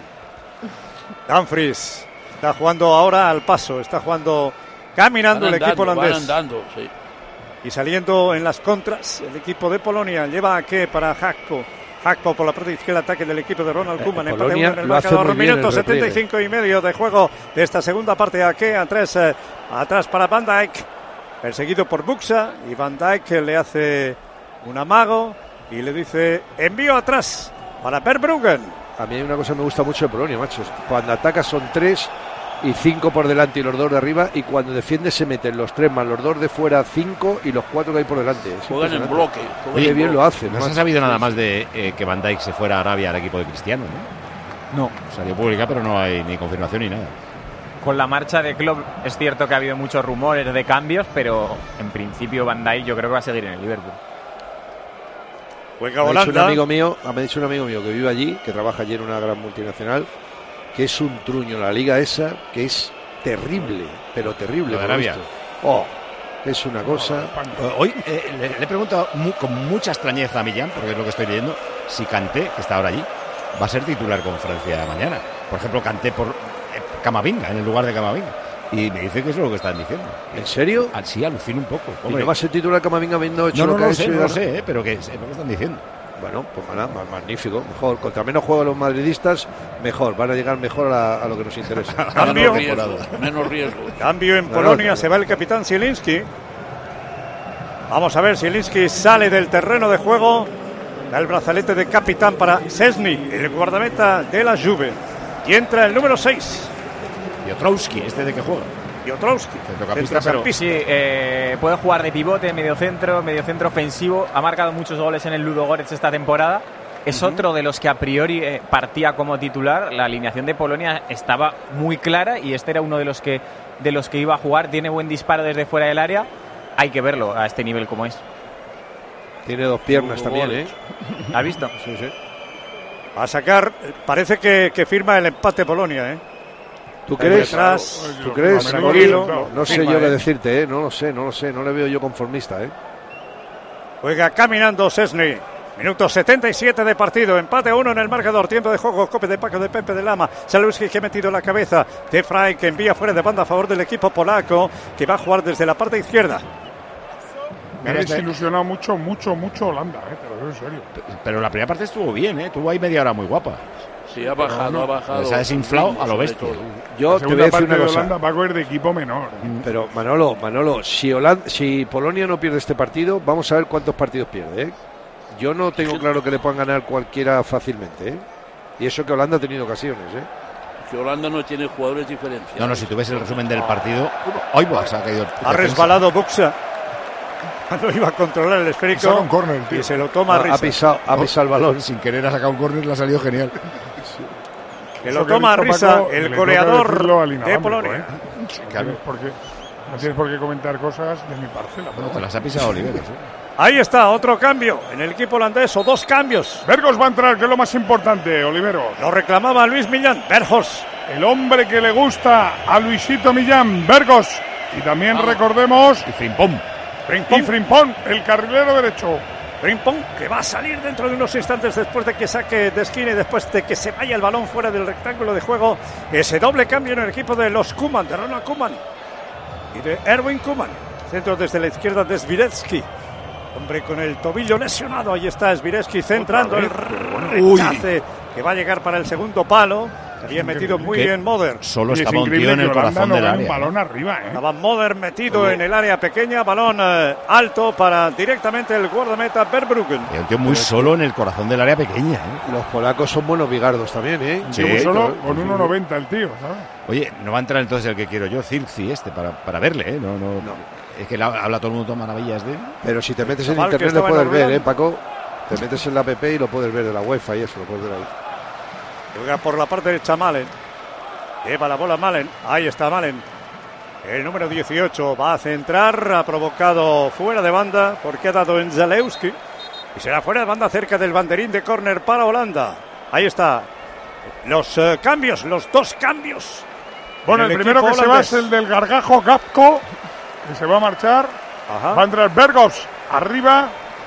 Dumfries está jugando ahora al paso, está jugando caminando el equipo holandés. Andando, sí. Y saliendo en las contras, el equipo de Polonia lleva a que para Hakpo. Hakpo por la parte izquierda, ataque del equipo de Ronald Koeman. Empate 1 en el marcador. Minuto 75 y medio de juego de esta segunda parte. Ake atrás para Van Dijk, perseguido por Buxa. Y Van Dijk le hace un amago y le dice, envío atrás para Verbruggen. A mí hay una cosa que me gusta mucho de Polonia, machos. Cuando ataca son 3 y 5 por delante y los 2 de arriba, y cuando defiende se meten los 3 más los 2 de fuera 5 y los 4 que hay por delante. Juegan en bloque. Oye, bien lo hacen. No se ha sabido nada más de que Van Dijk se fuera a Arabia al equipo de Cristiano, ¿no? No. Salió pública, pero no hay ni confirmación ni nada. Con la marcha de Klopp es cierto que ha habido muchos rumores de cambios, pero en principio Van Dijk yo creo que va a seguir en el Liverpool. Me ha dicho un amigo mío que vive allí, que trabaja allí en una gran multinacional, que es un truño la liga esa, que es terrible, pero terrible. ¿La de Arabia? Es una cosa. Hoy le he preguntado con mucha extrañeza a Millán, porque es lo que estoy leyendo, si Kanté, que está ahora allí, va a ser titular con Francia mañana. Por ejemplo, Kanté por Camavinga, en el lugar de Camavinga. Y me dice que eso es lo que están diciendo. ¿En serio? Sí, alucino un poco. ¿Y no va a ser titular Camavinga habiendo hecho lo que ha hecho? No lo sé, pero que es lo que están diciendo. Bueno, pues magnífico, mejor. Contra menos juegos los madridistas, mejor. Van a llegar mejor a lo que nos interesa. Menos riesgo. Cambio en Polonia, se va el capitán Zielinski. Vamos a ver, Zielinski sale del terreno de juego. Da el brazalete de capitán para Szczesny, el guardameta de la Juve. Y entra el número 6. Piotrowski, ¿este de qué juega? Piotrowski. Sí, puede jugar de pivote, mediocentro ofensivo. Ha marcado muchos goles en el Ludogorets esta temporada. Es otro de los que a priori partía como titular. La alineación de Polonia estaba muy clara y este era uno de los que iba a jugar. Tiene buen disparo desde fuera del área. Hay que verlo a este nivel como es. Tiene 2 piernas también, ¿eh? ¿Has visto? Sí. A sacar, parece que firma el empate Polonia, ¿eh? ¿Tú crees? ¿Tú crees? No sé yo qué decirte, ¿eh? No lo sé. No le veo yo conformista, ¿eh? Juega caminando Szczesny. Minuto 77 de partido. Empate 1 en el marcador. Tiempo de juego. Cope de Paco de Pepe de Lama. Zalewski que ha metido la cabeza de Fry, que envía fuera de banda a favor del equipo polaco, que va a jugar desde la parte izquierda. Me ha desilusionado mucho Holanda, te lo digo en serio. Pero la primera parte estuvo bien, Tuvo ahí media hora muy guapa. Sí, ha bajado. Se ha desinflado a lo bestia. Yo te voy a decir una cosa. Holanda va a coger de equipo menor. Pero Manolo, si Polonia no pierde este partido, vamos a ver cuántos partidos pierde, ¿eh? Yo no tengo claro que le puedan ganar cualquiera fácilmente, ¿eh? Y eso que Holanda ha tenido ocasiones, ¿eh? Que Holanda no tiene jugadores diferentes. No, si tú ves el resumen del partido, hoy se ha caído. Ha resbalado Buxa. Cuando iba a controlar el esférico un córner, y se lo toma Risa. Ha pisado el balón. Sin querer ha sacado un córner, le ha salido genial. Que lo toma Risa, el goleador de Polonia. Claro. No tienes por qué comentar cosas de mi parcela. Bueno, te las ha pisado Oliveros. Ahí está, otro cambio en el equipo holandés, o 2 cambios. Bergos va a entrar, que es lo más importante, Oliveros. Lo reclamaba Luis Millán, Bergos. El hombre que le gusta a Luisito Millán, Bergos. Y también recordemos... Y Frimpong, el carrilero derecho. Frimpong, que va a salir dentro de unos instantes después de que saque de esquina y después de que se vaya el balón fuera del rectángulo de juego. Ese doble cambio en el equipo de los Koeman, de Ronald Koeman y de Erwin Koeman. Centro desde la izquierda de Zbirewski. Hombre con el tobillo lesionado, ahí está Zbirevski centrando el rechace que va a llegar para el segundo palo. Había metido muy bien Moder. Solo estaba un tío en el corazón del área. Un balón arriba, Estaba Moder metido en el área pequeña, balón alto para directamente el guardameta Verbruggen. Un tío muy solo en el corazón del área pequeña. Los polacos son buenos bigardos también, ¿eh? Sí, muy solo con 1,90 el tío, ¿sabes? Oye, no va a entrar entonces el que quiero yo, Zirkzee para verle, ¿eh? No. Es que habla todo el mundo maravillas de él. Pero si te metes en internet lo puedes ver, Paco. Te metes en la app y lo puedes ver de la UEFA y eso, lo puedes ver ahí. Juega por la parte derecha Malen. Lleva la bola Malen. Ahí está Malen. El número 18 va a centrar. Ha provocado fuera de banda porque ha dado en Zalewski. Y será fuera de banda cerca del banderín de córner para Holanda. Ahí está. Los cambios, los dos cambios. Bueno, el primero que se va es el del gargajo Gapko, que se va a marchar. Va a entrar Bergos arriba.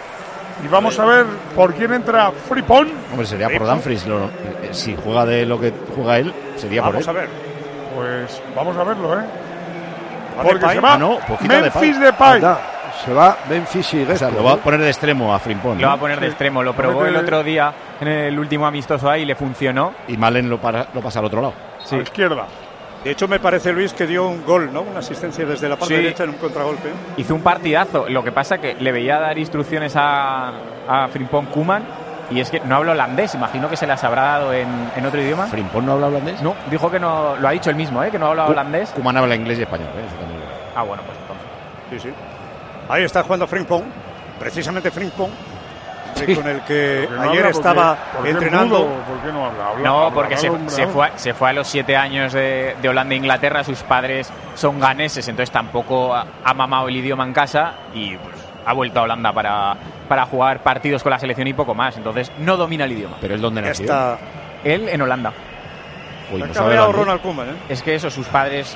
Y vamos a ver por quién entra Frimpong. Hombre, sería por Dumfries. Si juega de lo que juega él, sería por él. Vamos a ver. Pues vamos a verlo, ¿eh? Porque se va Memphis Depay. Se va Memphis y Gesco. Lo va a poner de extremo a Frimpong. Lo va a poner de extremo. Lo probó el otro día en el último amistoso ahí y le funcionó. Y Malen lo pasa al otro lado. Sí. A la izquierda. De hecho, me parece, Luis, que dio un gol, ¿no? Una asistencia desde la parte derecha en un contragolpe. Hizo un partidazo. Lo que pasa que le veía dar instrucciones a Frimpong Koeman y es que no habla holandés. Imagino que se las habrá dado en otro idioma. ¿Frimpong no habla holandés? No, dijo que no. Lo ha dicho él mismo, que no habla holandés. Koeman habla inglés y español, Eso también. Bueno, pues entonces. Sí. Ahí está jugando Frimpong. Precisamente Frimpong. Con el que ayer estaba entrenando. ¿Por qué no habla? No, porque se fue a los 7 años de Holanda e Inglaterra. Sus padres son ganeses, entonces tampoco ha mamado el idioma en casa y pues, ha vuelto a Holanda para jugar partidos con la selección y poco más. Entonces no domina el idioma. ¿Pero él dónde nació? Él en Holanda. Uy, no sabe Ronald Koeman, Es que sus padres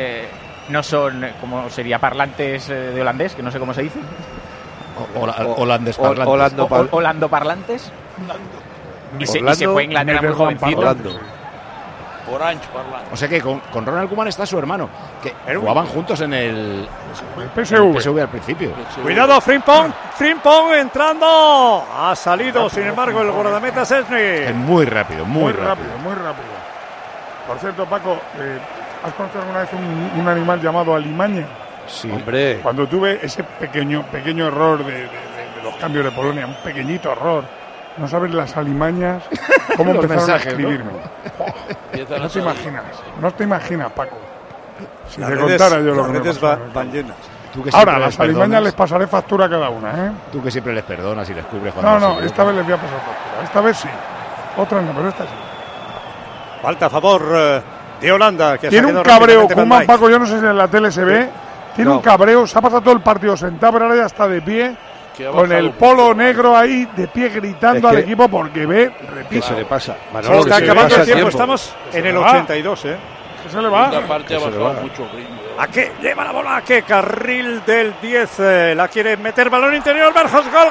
no son, como sería, parlantes de holandés, que no sé cómo se dice. Holandés Holandoparlantes. Y se fue a Inglaterra muy jovencito. Orange parlante. O sea que con Ronald Koeman está su hermano, que jugaban juntos en el PSV al principio. Cuidado, Frimpong entrando. Ha salido, sin embargo, el guardameta Szczesny. Es muy rápido. Muy rápido. Por cierto, Paco, ¿has conocido alguna vez un animal llamado alimaña? Sí. Hombre. Cuando tuve ese pequeño error de los cambios de Polonia, un pequeñito error, no sabes las alimañas cómo empezaron a escribirme. No te imaginas, Paco. Si te contara yo lo que me pasó. Van llenas. Ahora, las alimañas les pasaré factura a cada una, ¿eh? Tú que siempre les perdonas y les cubres. No, esta vez les voy a pasar factura. Esta vez sí. Otras no, pero esta sí. Falta a favor de Holanda. Que tiene un cabreo, Koeman, Paco, yo no sé si en la tele se ve. Tiene un cabreo, se ha pasado todo el partido sentado, pero ahora ya está de pie, con el polo negro ahí, de pie, gritando al equipo porque ve, que se le pasa. Manolo, está acabando el tiempo, estamos en el 82, ¿eh? Que se le va. Parte ha bajado mucho ritmo. ¿A qué? Lleva la bola, ¿a qué? Carril del 10, la quiere meter, balón interior, Bergos, gol.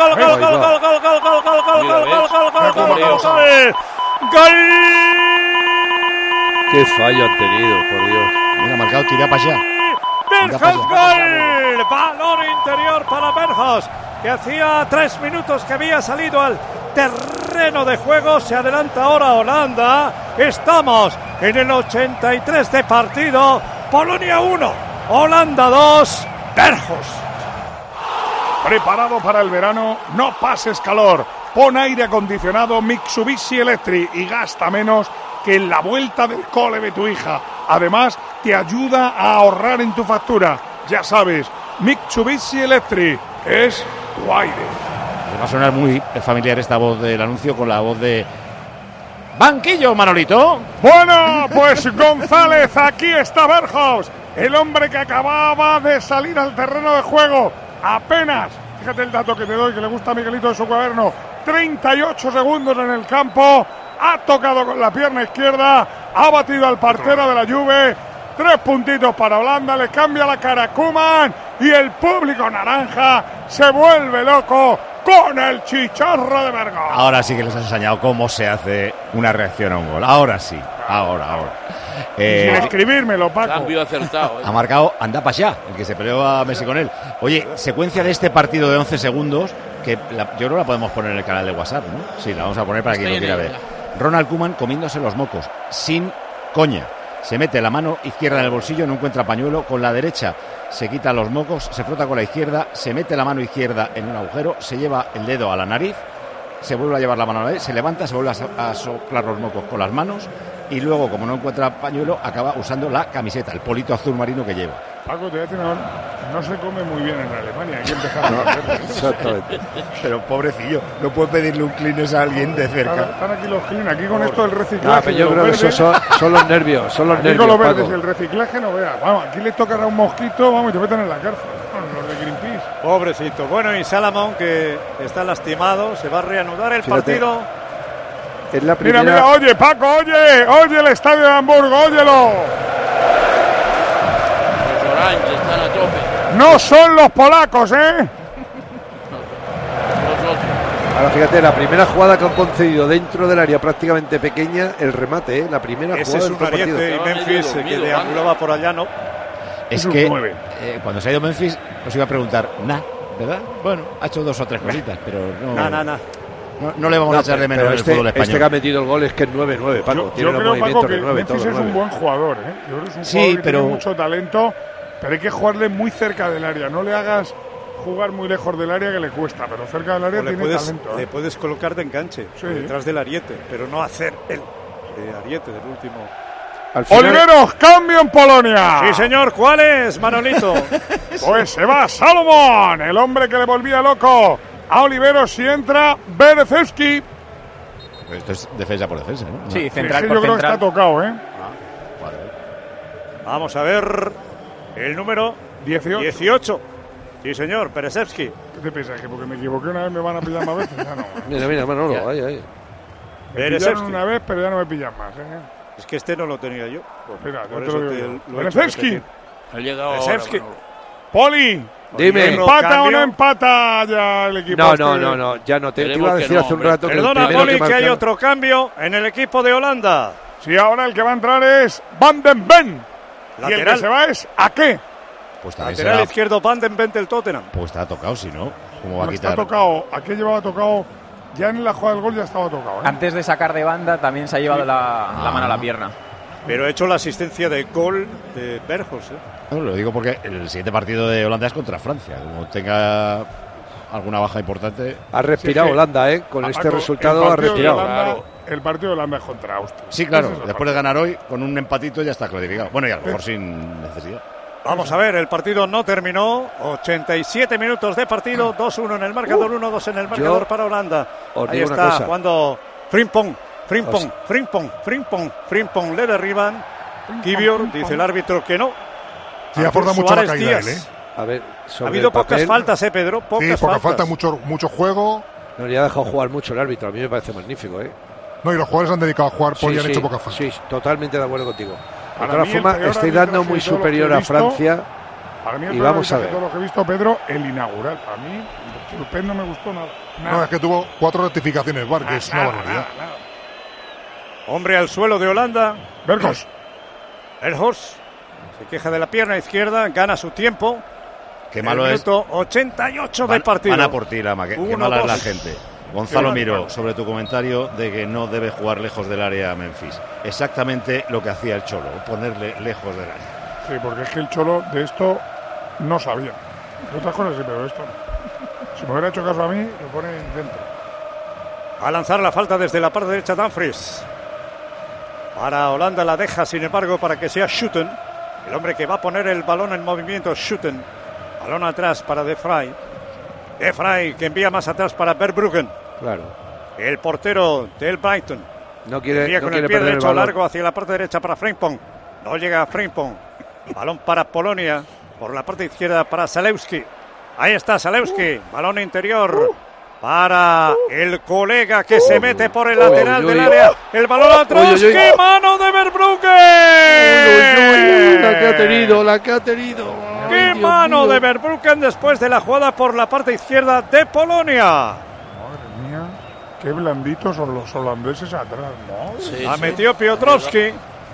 Qué fallo han tenido, por Dios. Mira, marcado, tira para allá. Bergos, gol. Balón interior para Bergos, que hacía 3 minutos que había salido al terreno de juego. Se adelanta ahora Holanda. Estamos en el 83 de partido. Polonia 1, Holanda 2, Bergos. Preparado para el verano, no pases calor. Pon aire acondicionado Mitsubishi Electric y gasta menos que en la vuelta del cole de tu hija. Además, te ayuda a ahorrar en tu factura. Ya sabes, Mitsubishi Electric es tu aire. Va a sonar muy familiar esta voz del anuncio con la voz de banquillo, Manolito. Bueno, pues González, aquí está Bergos, el hombre que acababa de salir al terreno de juego. Apenas, fíjate el dato que te doy, que le gusta a Miguelito de su cuaderno, 38 segundos en el campo. Ha tocado con la pierna izquierda, ha batido al partero de la Juve. 3 puntitos para Holanda, le cambia la cara a Koeman y el público naranja se vuelve loco con el chicharro de Bergos. Ahora sí que les has enseñado cómo se hace una reacción a un gol. Ahora sí, ahora. Sin escribírmelo, Paco. Cambio acertado. Ha marcado Andapasha, el que se peleó a Messi con él. Oye, secuencia de este partido de 11 segundos, que yo creo que la podemos poner en el canal de WhatsApp, ¿no? Sí, la vamos a poner para quien lo quiera ver. Ronald Koeman comiéndose los mocos, sin coña. Se mete la mano izquierda en el bolsillo, no encuentra pañuelo, con la derecha se quita los mocos, se frota con la izquierda, se mete la mano izquierda en un agujero, se lleva el dedo a la nariz, se vuelve a llevar la mano a la nariz, se levanta, se vuelve a soplar los mocos con las manos y luego, como no encuentra pañuelo, acaba usando la camiseta, el polito azul marino que lleva. Paco, te voy a decir, no se come muy bien en Alemania, hay que empezar a hacerlo. Exactamente. Pero pobrecillo, no puede pedirle un Kleenex a alguien de cerca. Están aquí los Kleenex, aquí con esto del reciclaje. Pero yo creo que esos son los nervios, son los aquí nervios, con los verdes Paco. y el reciclaje no veas. Vamos, aquí le tocará un mosquito, vamos, y te meten en la cárcel. Los de Greenpeace. Pobrecito. Bueno, y Salamón, que está lastimado, se va a reanudar el partido. Es la primera... Mira, oye, Paco, oye el estadio de Hamburgo, óyelo. Los Orange están a tope. No son los polacos, ¿eh? Ahora fíjate, la primera jugada que han concedido dentro del área prácticamente pequeña, el remate, ¿eh? La primera Ese jugada es un Ariete y Memphis que deambulaba por allá, ¿no? Es que cuando se ha ido Memphis, os iba a preguntar, ¿verdad? Bueno, ha hecho 2 o 3 cositas, pero no... No le vamos a echar de menos en el fútbol español. Este que ha metido el gol es que es 9-9, Paco. Tiene yo un creo, movimiento Paco, que de 9, Memphis todo es 9. un buen jugador, ¿eh? Yo creo que es un Sí, jugador que pero... tiene mucho talento, pero hay que jugarle muy cerca del área. No le hagas jugar muy lejos del área, que le cuesta, pero cerca del área tiene talento. Le puedes colocar de enganche, detrás del Ariete, pero no hacer el Ariete del último. Oliveros, cambio en Polonia. Sí, señor. ¿Cuál es, Manolito? Pues se va Salomón, el hombre que le volvía loco a Oliveros, y entra Berecewski. Esto es defensa por defensa, ¿no? Sí, central por yo creo central. que está tocado, ¿eh? Vale. Vamos a ver el número 18. Sí, señor, Berecewski. ¿Qué te piensas? ¿Que porque me equivoqué una vez me van a pillar más veces? Ya no. Mira, Manolo, ahí. Me pillaron una vez, pero ya no me pillan más, ¿eh? Es que este no lo tenía yo. Pues mira, por yo eso te lo te digo. lo he hecho Berecewski. Ha llegado Berecewski. ahora, Poli. Dime. ¿Empata o no empata ya el equipo? No, ya no. Te iba a decir hace un rato que Perdona, el primero Poli, que hay marcaron- otro cambio en el equipo de Holanda. Sí, ahora el que va a entrar es Van den Ven. Y el que Lateral. se va es ¿a qué? Pues también Lateral será... izquierdo, Van den Ven del Tottenham. Pues está tocado, si no, ¿cómo va a No quitar? está tocado. ¿A qué llevaba tocado? Ya en la jugada del gol ya estaba tocado, ¿eh? Antes de sacar de banda también se ha llevado la mano a la pierna. Pero ha hecho la asistencia de gol de Bergos, ¿eh? No, lo digo porque el siguiente partido de Holanda es contra Francia. Como tenga alguna baja importante... Ha respirado Holanda, ¿eh? Con este resultado ha respirado. El partido de Holanda es contra Austria. Sí, claro, Ese es el después de ganar hoy, con un empatito ya está clasificado. Bueno, y a lo mejor sin necesidad. Vamos a ver, el partido no terminó. 87 minutos de partido, 2-1 en el marcador, 1-2 en el marcador para Holanda. Os Ahí digo una está cosa. jugando Frimpong, le derriban. Kivior, dice el árbitro que no. Sí, aporta mucho la caída él, ¿eh? A ver, Ha habido pocas faltas, Pedro, pocas poca falta, faltas. mucho juego. No le ha dejado jugar mucho el árbitro, a mí me parece magnífico, ¿eh? No, y los jugadores han dedicado a jugar porque Sí, han sí, hecho poca falta. Sí, totalmente de acuerdo contigo. De Para todas mí, el formas, peor estoy árbitro dando ha muy sido todo lo superior que he a visto. Francia. Para mí el Y peor vamos a árbitro ver. de todo lo que he visto, Pedro, el inaugural. A mí, el PES no me gustó nada. No, es que tuvo 4 rectificaciones, VAR, que es una barbaridad. Hombre al suelo de Holanda. Bergos. Bergos se queja de la pierna izquierda, gana su tiempo. Qué malo el es. minuto 88 del partido. Van a por ti, Lama, qué 1-2. mala es la gente. Gonzalo Qué Miró, mal. sobre tu comentario de que no debe jugar lejos del área Memphis. Exactamente lo que hacía el Cholo, ponerle lejos del área. Sí, porque es que el Cholo de esto no sabía. De otras cosas sí, pero de esto no. Si me hubiera hecho caso a mí, lo pone dentro. A lanzar la falta desde la parte derecha Dumfries. Para Holanda la deja, sin embargo, para que sea Schouten. El hombre que va a poner el balón en movimiento, Schouten. Balón atrás para De Vrij. De Vrij que envía más atrás para Verbruggen. Claro. El portero del Brighton. No quiere, Envía no con quiere el pie perder el derecho balón. largo hacia la parte derecha para Frimpong. No llega a Frimpong. Balón para Polonia. Por la parte izquierda para Zalewski. Ahí está Zalewski. Balón interior para el colega que se mete por el lateral del área. El balón atrás. ¡Qué mano de Verbruggen! La que ha tenido. ¡Qué Ay, Dios mano mío. de Verbruggen después de la jugada por la parte izquierda de Polonia! Madre mía, qué blanditos son los holandeses atrás, ¿no? La metió Piotrowski.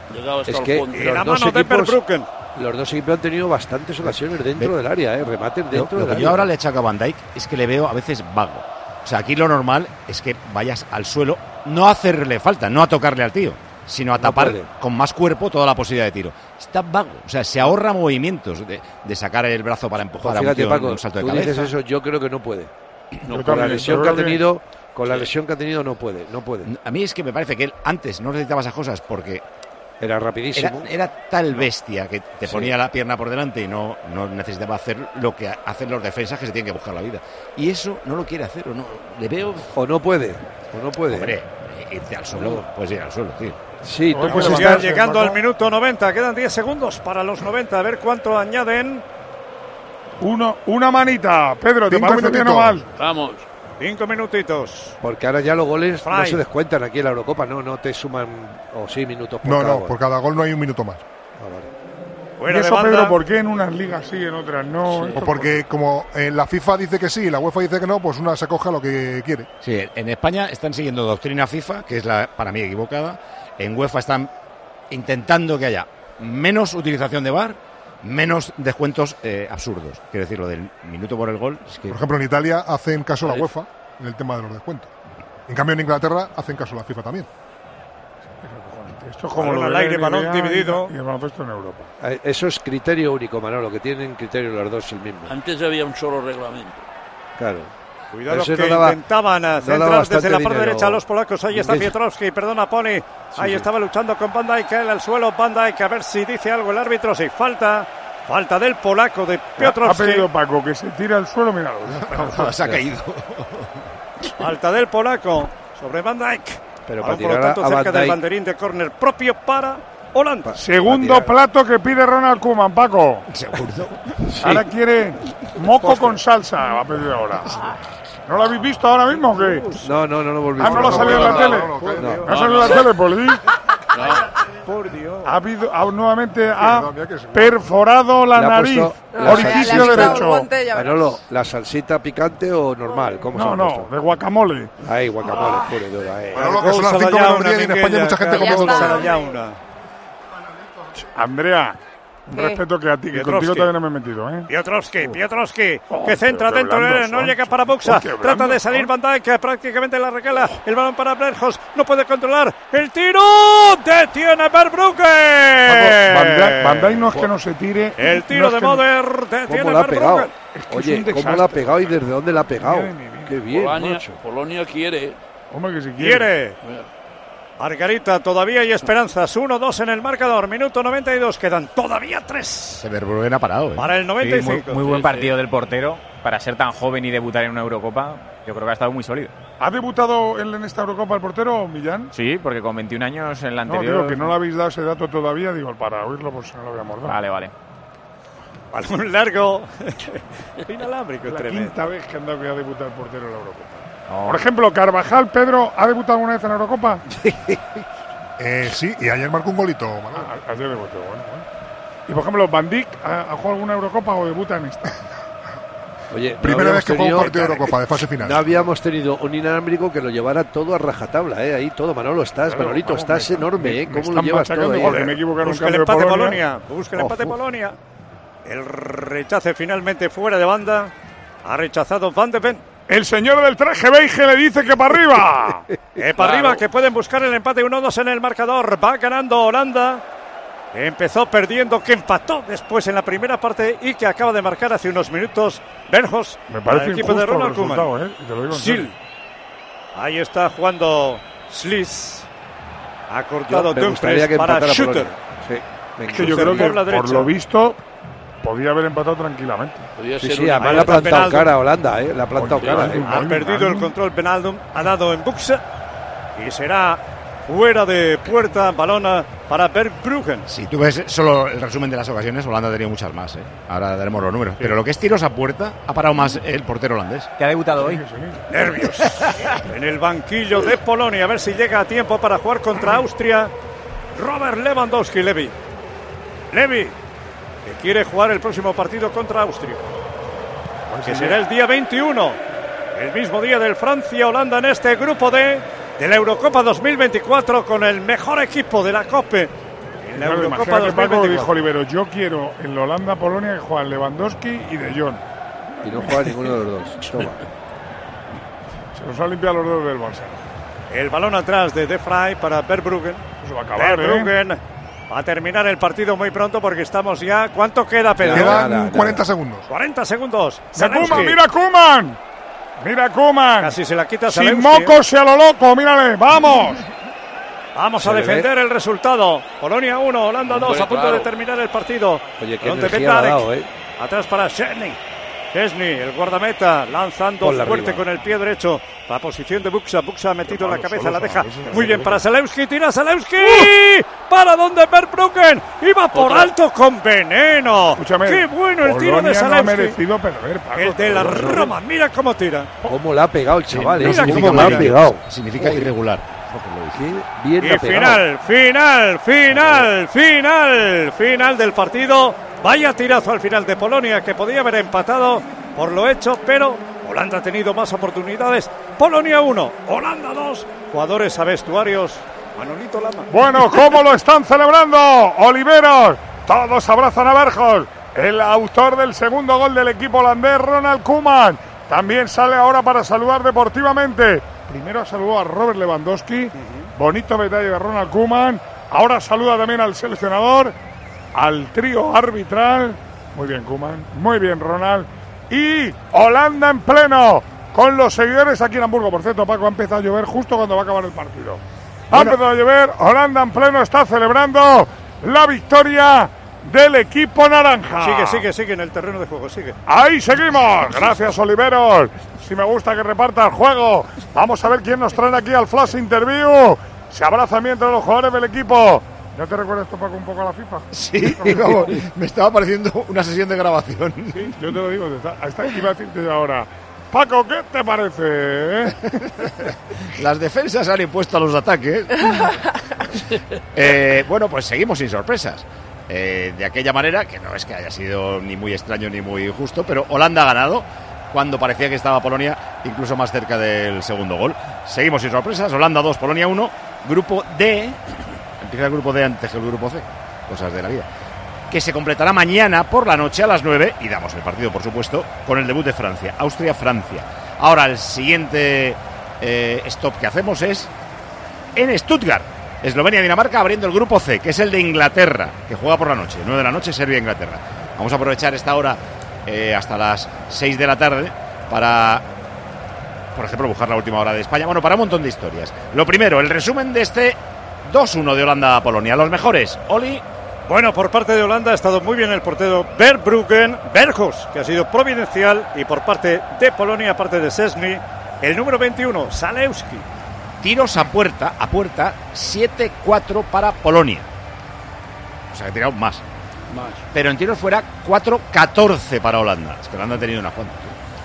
Llegaba hasta Es el que fondo. Y la mano de Verbruggen. Los dos equipos han tenido bastantes ocasiones dentro del área, remates dentro Lo del que área. yo ahora le echaco a Van Dijk es que le veo a veces vago. O sea, aquí lo normal es que vayas al suelo, no a hacerle falta, no a tocarle al tío, sino a tapar puede. con más cuerpo toda la posibilidad de tiro. Está vago, o sea, se ahorra movimientos de sacar el brazo para empujar a un Fíjate, tío Paco, en un salto de tú cabeza. dices eso, yo creo que no puede. No, con la también, lesión yo que ha creo que- tenido, con la lesión que ha tenido no puede. A mí es que me parece que él antes no necesitaba esas cosas porque era rapidísimo. Era tal bestia que te Sí. ponía la pierna por delante y no necesitaba hacer lo que hacen los defensas que se tienen que buscar la vida. Y eso no lo quiere hacer, o no. Le veo. O no puede. Hombre, irte al suelo, puedes ir al suelo, tío. Sí, Tú puedes ya llegando al minuto 90, quedan 10 segundos para los 90, a ver cuánto añaden. Una manita, Pedro, ¿te 5 parece bien o minutitos. mal? Vamos. 5 minutitos. Porque ahora ya los goles no Fry. se descuentan aquí en la Eurocopa, no te suman, o sí, minutos por No, cada no, gol. por cada gol no hay un minuto más. ¿Y eso, Pedro, por qué en unas ligas sí, en otras no? O Esto porque como la FIFA dice que sí y la UEFA dice que no, pues una se coge a lo que quiere. Sí, en España están siguiendo doctrina FIFA, que es la para mí equivocada. En UEFA están intentando que haya menos utilización de VAR, menos descuentos absurdos. Quiero decir, lo del minuto por el gol. Es que Por ejemplo, en Italia hacen caso a la UEFA en el tema de los descuentos. En cambio, en Inglaterra hacen caso a la FIFA también. Esto es como Balón lo al del aire, balón NBA dividido. Y el baloncesto en Europa. Eso es criterio único, Manolo, que tienen criterio los dos el mismo. Antes había un solo reglamento. Claro. Cuidado Eso que no daba- intentaban no daba centrar bastante desde la parte dinero. derecha a los polacos. Ahí está Sí. Pietrowski, perdona Pony. Ahí sí. estaba luchando con Van Dijk, él al suelo. Van Dijk, a ver si dice algo el árbitro. Sí, falta del polaco de Ha Piotrowski. pedido Paco que se tira al suelo, míralo. se ha caído. Falta del polaco sobre Van Dijk. Pero Balón, para por lo tirar tanto, a cerca Van del Dijk- banderín de córner propio para Holanda. Segundo plato que pide Ronald Koeman, Paco. Ahora quiere moco con salsa, va a pedir ahora. ¿No lo habéis visto ahora mismo o qué? No lo volví Ah, ¿no lo ha salido en la tele? ¿No ha salido en la tele, Poli? Por Dios. Ha habido, nuevamente ha perforado la Le ha nariz, puesto la orificio salsita. derecho. Manolo, ¿la salsita picante o normal? ¿Cómo se No, ha no, puesto? de guacamole. Ahí, guacamole puro y duro. Ahí. Manolo, que son las 5 menos 10 y en España hay mucha gente comiendo. Andrea, un ¿Qué? respeto que a ti, que Piotrowski. contigo todavía no me he metido, ¿eh? Piotrowski, Oh, que centra pero qué dentro de blandos él, no son. llega para Buxa, Oh, qué trata blandos de salir son. Van Dijk, que prácticamente la regala, el balón para Berjos, no puede controlar, el tiro, detiene Verbruggen. Van Dijk no es que no se tire. El tiro no es de que no- Moder, ¿Cómo detiene la ha pegado? Verbruggen. Es que es Oye, un ¿cómo desastre. la ha pegado y desde dónde la ha pegado? Qué bien, macho. Polonia quiere. Hombre, que si quiere. Quiere. Margarita, todavía hay esperanzas. 1-2 en el marcador. Minuto 92. Quedan todavía 3. Se Verbruggen ha parado. Para el 95. Sí, muy buen partido del portero. Para ser tan joven y debutar en una Eurocopa, yo creo que ha estado muy sólido. ¿Ha debutado en esta Eurocopa el portero, Millán? Sí, porque con 21 años en la No, anterior... digo que no le habéis dado ese dato todavía, digo, para oírlo por si no lo habíamos dado. Vale. Balón largo. Inalámbrico, La tremendo. quinta vez que ha debutado el portero en la Eurocopa. Por ejemplo, Carvajal, Pedro, ¿ha debutado alguna vez en la Eurocopa? Sí, y ayer marcó un golito, Manolo. Ayer debutó, bueno. Y por ejemplo, Van Dijk, ¿ha jugado alguna Eurocopa o debuta en esta? Oye, Primera vez que juega un partido de Eurocopa de fase final. No habíamos tenido un inalámbrico que lo llevara todo a rajatabla, ahí todo. Manolo, estás, Claro, Manolito, vamos, estás me enorme, están ¿cómo lo llevas todo? machacando, joder, me equivoqué en un Busca el cambio de empate Polonia. Polonia. Busca el empate Polonia. El rechace finalmente fuera de banda. Ha rechazado Van de Ven. El señor del traje beige le dice que para arriba. Para arriba, que pueden buscar el empate 1-2 en el marcador. Va ganando Holanda. Empezó perdiendo, que empató después en la primera parte y que acaba de marcar hace unos minutos Berjos. Me parece el equipo injusto de el Ronald Koeman. resultado, ¿eh? Y te lo digo en Sil. serio. Ahí está jugando Sliss. Ha cortado me gustaría Dumfries que para empatara Shooter. Polonia. Sí, me Es que yo encanta. creo que, Por la por derecha. lo visto, podía haber empatado tranquilamente. Podría Sí, ser sí, una- además le ha está plantado Benaldo. cara a Holanda, le ha plantado Oye, cara. Benaldo. Ha perdido el control Benaldum, ha dado en Buxa y será fuera de puerta, balona para Verbruggen. Si tú ves solo el resumen de las ocasiones, Holanda ha tenido muchas más. Ahora daremos los números. Pero lo que es tiros a puerta, ha parado más el portero holandés. Que ha debutado hoy. Nervios en el banquillo de Polonia, a ver si llega a tiempo para jugar contra Austria. Robert Lewandowski, Levi, que quiere jugar el próximo partido contra Austria, que será el día 21, el mismo día del Francia-Holanda en este grupo D de la Eurocopa 2024, con el mejor equipo de la COPE en la Claro, Eurocopa imagínate, Paco, 2024. dijo Olivero, yo quiero en la Holanda-Polonia que juegan Lewandowski y De Jong. Y no juega ninguno de los dos. Toma. Se los ha limpiado los dos del Barça. El balón atrás de De Vrij para Verbruggen. Se va a acabar, Verbruggen va a terminar el partido muy pronto porque estamos ya... ¿Cuánto queda, Pedro? Quedan 40 segundos. 40 segundos. Koeman, mira Koeman. Mira Koeman. Casi se la quita Sin Zalewski. mocos y a lo loco, mírale, vamos. Vamos a defender el resultado. Polonia 1, Holanda 2, Hombre, a punto claro. de terminar el partido. Oye, qué Balón de energía le ha Bednarek. dado, Atrás para Szczesny. Szczesny, el guardameta, lanzando Ponla fuerte arriba. con el pie derecho. La posición de Buxa. Buxa ha metido la cabeza, solo la deja. son, Muy bien solo. para Zalewski. Tira Zalewski. ¿Para dónde Verbruggen? Iba por Otra. alto con veneno. Escúchame, Qué bueno el tiro Polonia de no ha Zalewski. merecido perder, Paco. El de la Roma. Mira cómo tira. ¿Cómo le ha pegado el chaval? Mira ¿Cómo cómo le ha tira. pegado? Significa irregular. Qué bien le Y ha pegado. final del partido. Vaya tirazo al final de Polonia que podía haber empatado por lo hecho, pero Holanda ha tenido más oportunidades. Polonia 1, Holanda 2. Jugadores a vestuarios. Manolito Lama. Bueno, ¿cómo lo están celebrando? Oliveros, todos abrazan a Berjos. El autor del segundo gol del equipo holandés, Ronald Koeman, también sale ahora para saludar deportivamente. Primero saludó a Robert Lewandowski, bonito detalle de Ronald Koeman. Ahora saluda también al seleccionador, al trío arbitral. Muy bien, Koeman, muy bien, Ronald. Y Holanda en pleno, con los seguidores aquí en Hamburgo. Por cierto, Paco, ha empezado a llover justo cuando va a acabar el partido. Ha empezado a llover, Holanda en pleno está celebrando la victoria del equipo naranja. Sigue en el terreno de juego, sigue. Ahí seguimos. Gracias, Oliveros. Si me gusta que reparta el juego. Vamos a ver quién nos trae aquí al Flash Interview. Se abrazan mientras los jugadores del equipo. ¿No te recuerda esto, Paco, un poco a la FIFA? Sí, vamos, me estaba pareciendo una sesión de grabación. Sí, yo te lo digo. Hasta iba a decirte ahora. Paco, ¿qué te parece? Las defensas han impuesto a los ataques. Bueno, pues seguimos sin sorpresas. De aquella manera, que no es que haya sido ni muy extraño ni muy justo, pero Holanda ha ganado cuando parecía que estaba Polonia incluso más cerca del segundo gol. Seguimos sin sorpresas. Holanda 2, Polonia 1. Grupo D. Empieza el grupo D antes que el grupo C. Cosas de la vida. Que se completará mañana por la noche a las 9. Y damos el partido, por supuesto, con el debut de Francia. Austria-Francia. Ahora el siguiente stop que hacemos es en Stuttgart. Eslovenia-Dinamarca abriendo el grupo C, que es el de Inglaterra, que juega por la noche. 9 de la noche, Serbia-Inglaterra. Vamos a aprovechar esta hora hasta las 6 de la tarde para, por ejemplo, buscar la última hora de España. Bueno, para un montón de historias. Lo primero, el resumen de este 2-1 de Holanda a Polonia. Los mejores, Oli. Bueno, por parte de Holanda ha estado muy bien el portero Verbruggen, Berghuis, que ha sido providencial, y por parte de Polonia, aparte de Szczesny, el número 21, Zalewski. Tiros a puerta, 7-4 para Polonia. O sea, que tiraron más. Pero en tiros fuera 4-14 para Holanda. Es que Holanda ha tenido unas cuantas.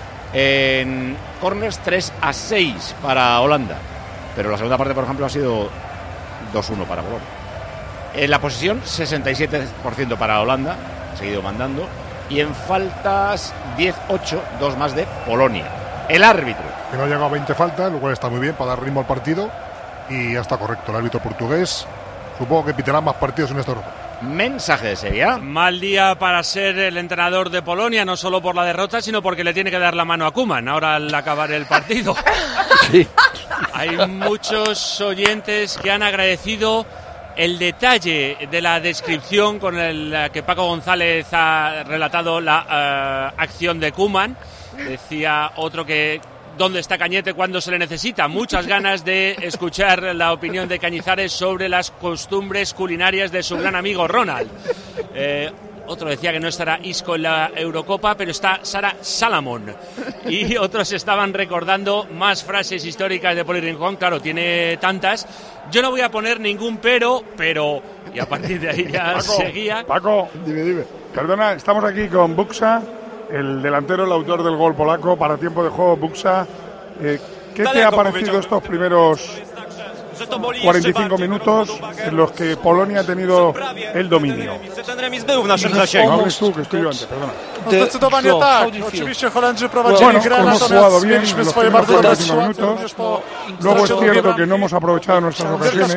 En corners 3-6 para Holanda. Pero la segunda parte, por ejemplo, ha sido 2-1 para Polonia. En la posesión, 67% para Holanda. Ha seguido mandando. Y en faltas, 10-8, 2 más de Polonia. El árbitro. Que no ha llegado a 20 faltas, lo cual está muy bien para dar ritmo al partido. Y ya está correcto. El árbitro portugués, supongo que pitará más partidos en esta Europa. Mensaje de Sevilla. Mal día para ser el entrenador de Polonia, no solo por la derrota, sino porque le tiene que dar la mano a Koeman ahora al acabar el partido. Sí. Hay muchos oyentes que han agradecido el detalle de la descripción con la que Paco González ha relatado la acción de Koeman. Decía otro que ¿dónde está Cañete cuando se le necesita? Muchas ganas de escuchar la opinión de Cañizares sobre las costumbres culinarias de su gran amigo Ronald. Otro decía que no estará Isco en la Eurocopa, pero está Sara Salamón. Y otros estaban recordando más frases históricas de Poli Rincón. Claro, tiene tantas. Yo no voy a poner ningún pero... Y a partir de ahí ya Paco, seguía. Paco, dime. Perdona, estamos aquí con Buxa, el delantero, el autor del gol polaco para tiempo de juego. Buxa, ¿qué te ha parecido estos primeros 45 minutos en los que Polonia ha tenido el dominio. No hables tú, que estoy yo antes, perdona. Zdecydowanie tak. Oczywiście Holendrzy prowadzili grę, natomiast mieliśmy swoje bardzo dobre sytuacje. Luego es cierto que no hemos aprovechado nuestras ocasiones.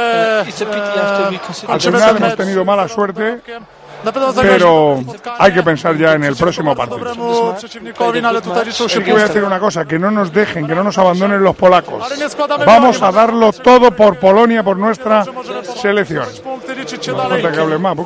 Al final hemos tenido mala suerte, pero hay que pensar ya en el próximo partido. Es que voy a decir una cosa, que no nos dejen, que no nos abandonen los polacos. Vamos a darlo todo por Polonia, por nuestra selección. No hace falta que hable más,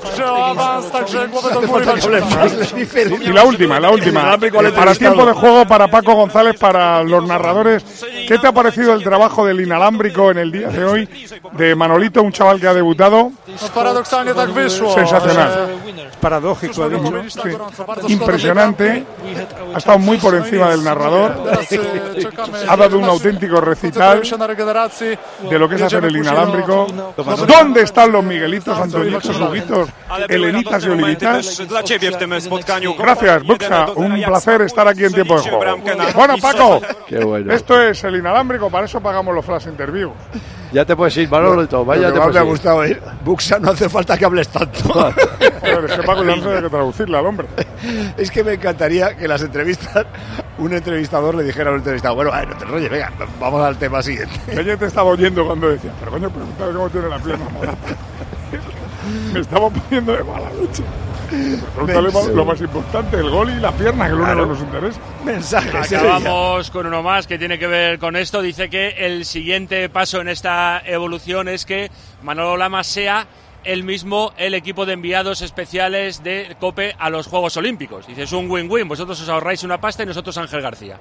Y la última. Para tiempo de juego, para Paco González, para los narradores, ¿qué te ha parecido el trabajo del inalámbrico en el día de hoy de Manolito, un chaval que ha debutado? Sensacional. Paradójico, Impresionante, ha estado muy por encima del narrador, ha dado un auténtico recital de lo que es hacer el inalámbrico. ¿Dónde están los Miguelitos, Antonitos, Huguitos, Elenitas y Olivitas? Gracias, Buxa, un placer estar aquí en tiempo de juego. Bueno, Paco, esto es el inalámbrico, para eso pagamos los flash interviews. Ya te puedes ir, Manolo, y todo. Vaya, me ha gustado ir. Buxa, no hace falta que hables tanto. Es que Paco ya no tiene que traducirla al hombre. Es que me encantaría que las entrevistas, un entrevistador le dijera a un entrevistado, bueno, no te enrolles, venga, vamos al tema siguiente. Ella te estaba oyendo cuando decía, pero coño, pregúntale cómo tiene la pierna morata. Me estaba poniendo de mala leche. Pregúntale lo más importante, el gol y la pierna, que es lo único que nos interesa. Mensajes. Acabamos con uno más que tiene que ver con esto. Dice que el siguiente paso en esta evolución es que Manolo Lama sea él mismo el equipo de enviados especiales de COPE a los Juegos Olímpicos. Dice, es un win-win, vosotros os ahorráis una pasta y nosotros Ángel García.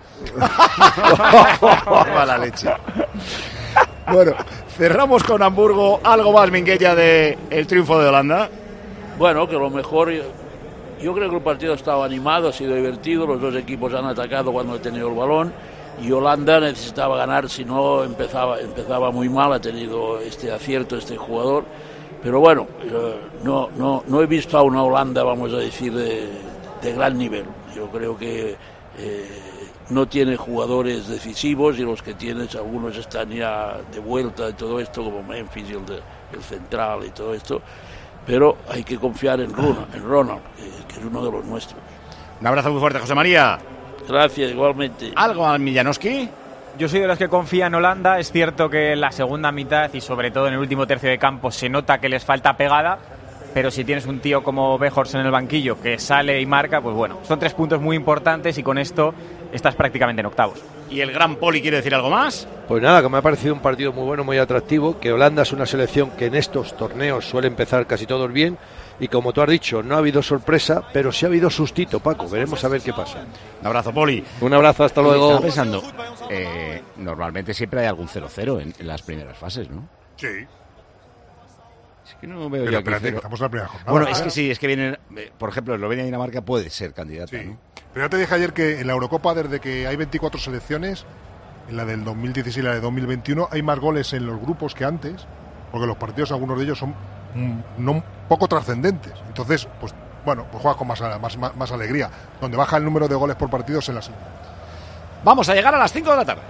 Mala leche. Bueno, cerramos con Hamburgo. ¿Algo más, Minguella, del triunfo de Holanda? Bueno, que lo mejor, yo creo que el partido ha estado animado, ha sido divertido, los dos equipos han atacado cuando ha tenido el balón y Holanda necesitaba ganar, si no empezaba muy mal, ha tenido este acierto este jugador, pero bueno, no he visto a una Holanda, vamos a decir, de gran nivel. Yo creo que no tiene jugadores decisivos y los que tienes, algunos están ya de vuelta y todo esto, como Memphis y el central y todo esto. Pero hay que confiar en Ronald, que es uno de los nuestros. Un abrazo muy fuerte, José María. Gracias, igualmente. ¿Algo al Miljanowski? Yo soy de los que confía en Holanda. Es cierto que en la segunda mitad y sobre todo en el último tercio de campo se nota que les falta pegada, pero si tienes un tío como Weghorst en el banquillo que sale y marca, pues bueno, son 3 puntos muy importantes y con esto estás prácticamente en octavos. ¿Y el gran Poli quiere decir algo más? Pues nada, que me ha parecido un partido muy bueno, muy atractivo, que Holanda es una selección que en estos torneos suele empezar casi todos bien, y como tú has dicho, no ha habido sorpresa, pero sí ha habido sustito, Paco, veremos a ver qué pasa. Un abrazo, Poli. Un abrazo, hasta luego. Estaba pensando, normalmente siempre hay algún 0-0 en las primeras fases, ¿no? Sí. Es que no veo pero ya espérate, que estamos en la primera jornada. Bueno, es que sí, es que vienen, por ejemplo, Eslovenia y Dinamarca puede ser candidata, sí. ¿no? Pero ya te dije ayer que en la Eurocopa, desde que hay 24 selecciones, en la del 2016 y la de 2021, hay más goles en los grupos que antes, porque los partidos, algunos de ellos son no poco trascendentes. Entonces, pues bueno, pues juegas con más alegría. Donde baja el número de goles por partidos en la segunda. Vamos a llegar a las 5 de la tarde.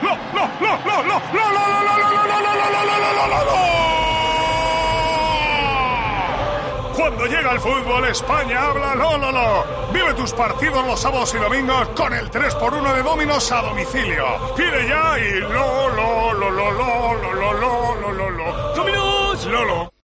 Cuando llega el fútbol, España habla lo. Vive tus partidos los sábados y domingos con el 3x1 de Domino's a domicilio. Pide ya y lo. ¡Domino's! ¡Lolo!